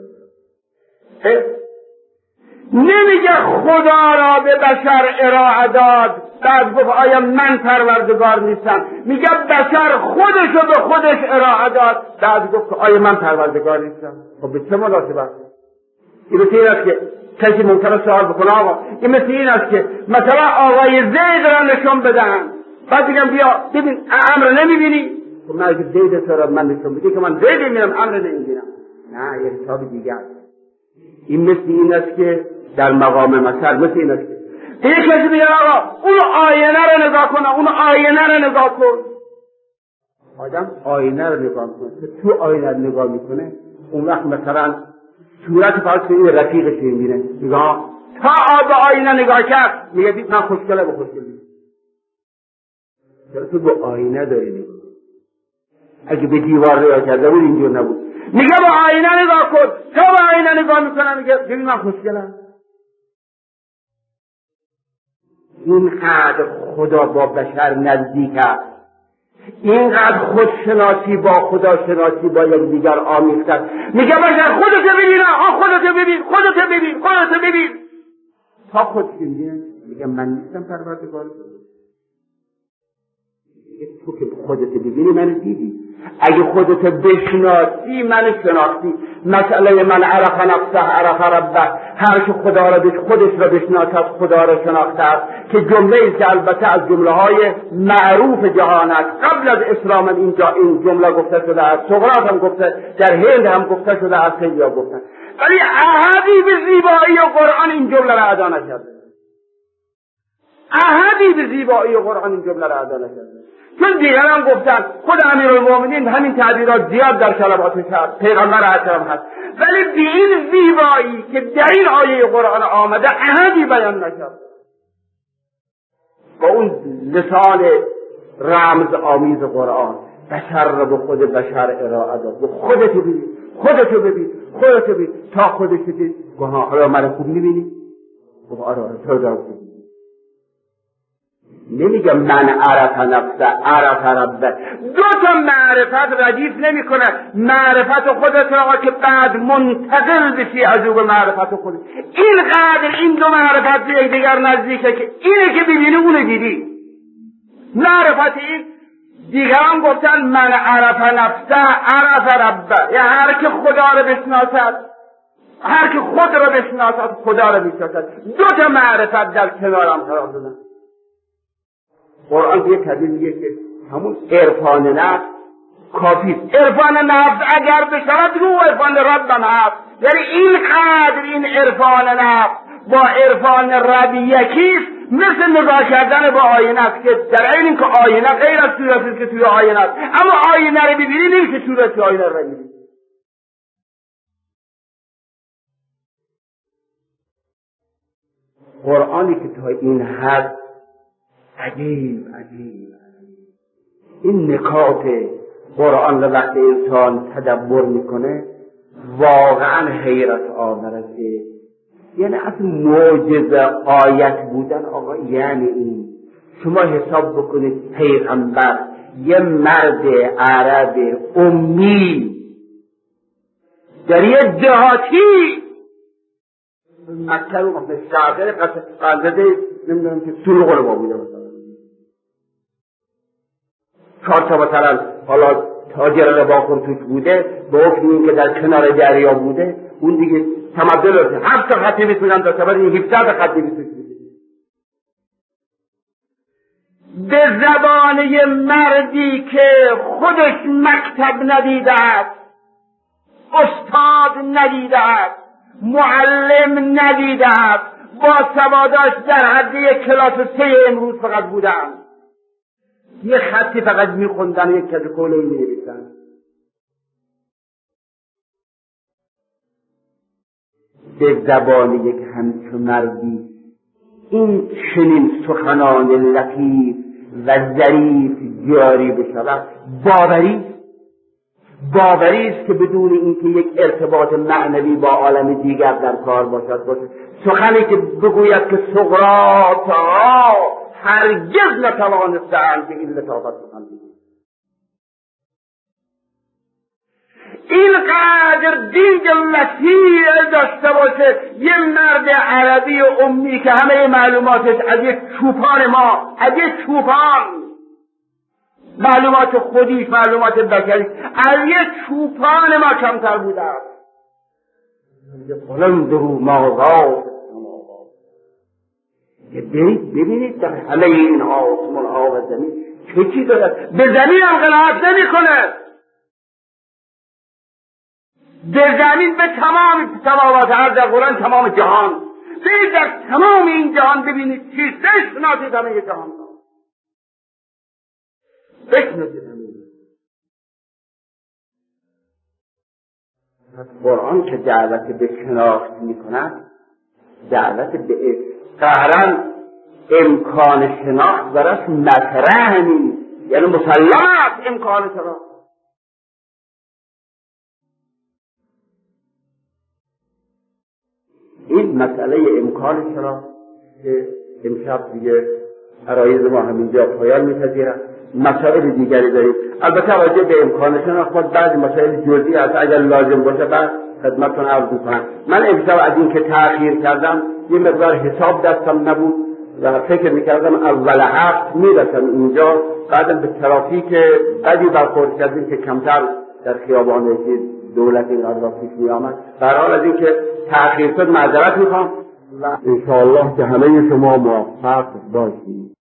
نمیگه خدا را به بشر ارائه داد بعد گفت آیا من پروردگار نیستم، میگه بشر خودش رو به خودش ارائه داد بعد گفت آیا من پروردگار نیستم. خب به چه مناسبت؟ این مثل این است که کسی ممکنه سوال بکنه آقا این مثل این است که مثلا آقای زید را نشون بدن، بعد بگم بیا ببین امر نمیبینی؟ خب من اگه زید را من نشون بدی که من زید میبینم امر نمیبینم، نه یه حساب دیگر. این مثل این است که در مقام مثل مثل این است که یک کسی میگه آقا اون آینه رو نگاه کنه، اون آینه رو نگاه کن. آدم آینه رو نگاه کنه، تو آینه رو نگاه میکنه، اون وقت مثلا صورت فرض کنید رفیقش میبینه، میگه تا به آینه نگاه کرد، میگه دید من خوشگله به خوشگلی. چرا تو به آینه داری نگاه؟ اگه به دیوار نگاه کرده بود اینجور نبود. میگه با آینه نگاه کن، تا با آینه نگاه میکنم میگه ببین من خوشگلم. اینقدر خدا با بشر نزدیک است، اینقدر خودشناسی با خداشناسی با یکدیگر آمیخته. میگه بشر خودت ببین، خودت ببین، خودت ببین، خودت ببین. تا خودش میگه من نیستم پروردگار. تو که خودت ببینی من دیدی، اگه خودت بشناسی من شناختی. مسئله من عرف نفسه عرف ربه، هر که خدا را خودش را بشناسد خدا را شناخته است، که جمله ای که البته از جمله های معروف جهان است. قبل از اسلام اینجا این جمله گفته شده است، سقراط هم گفته، در هند هم گفته شده است، خیلی ها گفتن، ولی احدی به زیبایی قرآن این جمله را ادا نکرده. احدی به زیبایی قرآن این جمله را ادا نکرده. چون دیگران گفتن، خود امیرالمومنین همین تعبیرات زیاد در کلماتش هست، پیغمبر اکرم هست، ولی به این زیبایی که در این آیه قرآن آمده احدی بیان نکرد. با اون لسان رمز آمیز قرآن بشر را به خود بشر ارائه داد. خودتو ببین، خودتو ببین، خودتو ببین. تا خودش دید گوها آیا من خوب میبینی؟ گوها آره تو را خوب. نمیگه من عرف نفسه عرف ربه. دو تا معرفت ردیف نمی کنه. معرفت خودت را که بعد منتقل بشی از او به معرفت خودت. اینقدر این دو معرفت به یکدیگر نزدیکه که اینه که ببینی اونو دیدی. معرفت این دیگران گفتن من عرف نفسه عرف ربه، یعنی هر که خدا را بشناسد، هر که خود را بشناسد خدا را میشناسد. دو تا معرفت در کنارم قرار دادن. قرآن یک تعبیر میگه که همون عرفان نفس کافیست. عرفان نفس اگر بشود رو عرفان ربم هست. یعنی اینقدر این عرفان نفس با عرفان رب یکیست مثل نگاه کردن با آینه است که در عین اینکه آینه غیر از صورتی که توی آینه است، اما آینه رو ببینی نمیشه صورت آینه رو ببینی. قرآنی که تا این حد عجیب این نکات قرآن رو وقتی انسان تدبر میکنه واقعا حیرت آوره که یعنی اصلا معجزه آیت بودن آقا یعنی این. شما حساب بکنید پیغمبر یه مرد عرب امی در یه دهاتی مکه رو مثل شعبه قلده نمیدونم که سلوغ رو با بوده مثلا 4 تا مثلا حالا تاجر رباخور توش بوده به حکم این که در کنار دریا بوده اون دیگه تمدن رو 7 تا خطی میتونن در سبب این 17 تا خطی میتونن به زبان یه مردی که خودش مکتب ندیده است، استاد ندیده است، معلم ندیده است، با سواداش در حد یک کلاس 3 امروز فقط بودن، یه خطی فقط میخوندن و یک کج کوله مینویسن. به زبان یک همچون مردی این چنین سخنان لطیف و ظریف جاری بشود باوری است که بدون اینکه یک ارتباط معنوی با عالم دیگر در کار باشد. سخنی که بگوید که سقراط هرگز نتوانستند به این لطافت سخن بگویند. اینقدر دید وسیع داشته باشه یه مرد عربی امی که همه معلوماتش از یک چوپان معلومات خودی، معلومات بشری از یک چوپان ما کمتر بوده است. قلم درو ماغا ببینید در همه این آسمان ها و زمین چه چی دارد. به زمین هم قناعت نمی کنه، به زمین به تمام سماوات عرض در قرآن تمام جهان به در تمام این جهان ببینید چیزش شناسید همه جهان بشناسید همه. قرآن که دعوت به شناخت میکند دعوت به قهرن امکان شناخت براش مطرح نیست، یعنی مسلم است امکان شناخت. این مسئله امکان شناخت که امشب دیگه عرایض ما همینجا پایان می‌پذیرد. مسائل دیگری داریم البته راجع به امکان شناخت بعضی مسائل جزئی هست، اگر لازم باشه بعد خدمتتون عرض می‌کنم. من امشب از این که تأخیر کردم یه مقدار حساب دستم نبود و فکر می‌کردم اول هفت میرسم اینجا، بعدم به ترافیک بدی برخورد کردیم که کمتر در خیابان دولت این قضا پیش می‌آمد. به هر حال از این که تأخیر شد معذرت می‌خوام و انشاءالله که همه شما موفق باشید.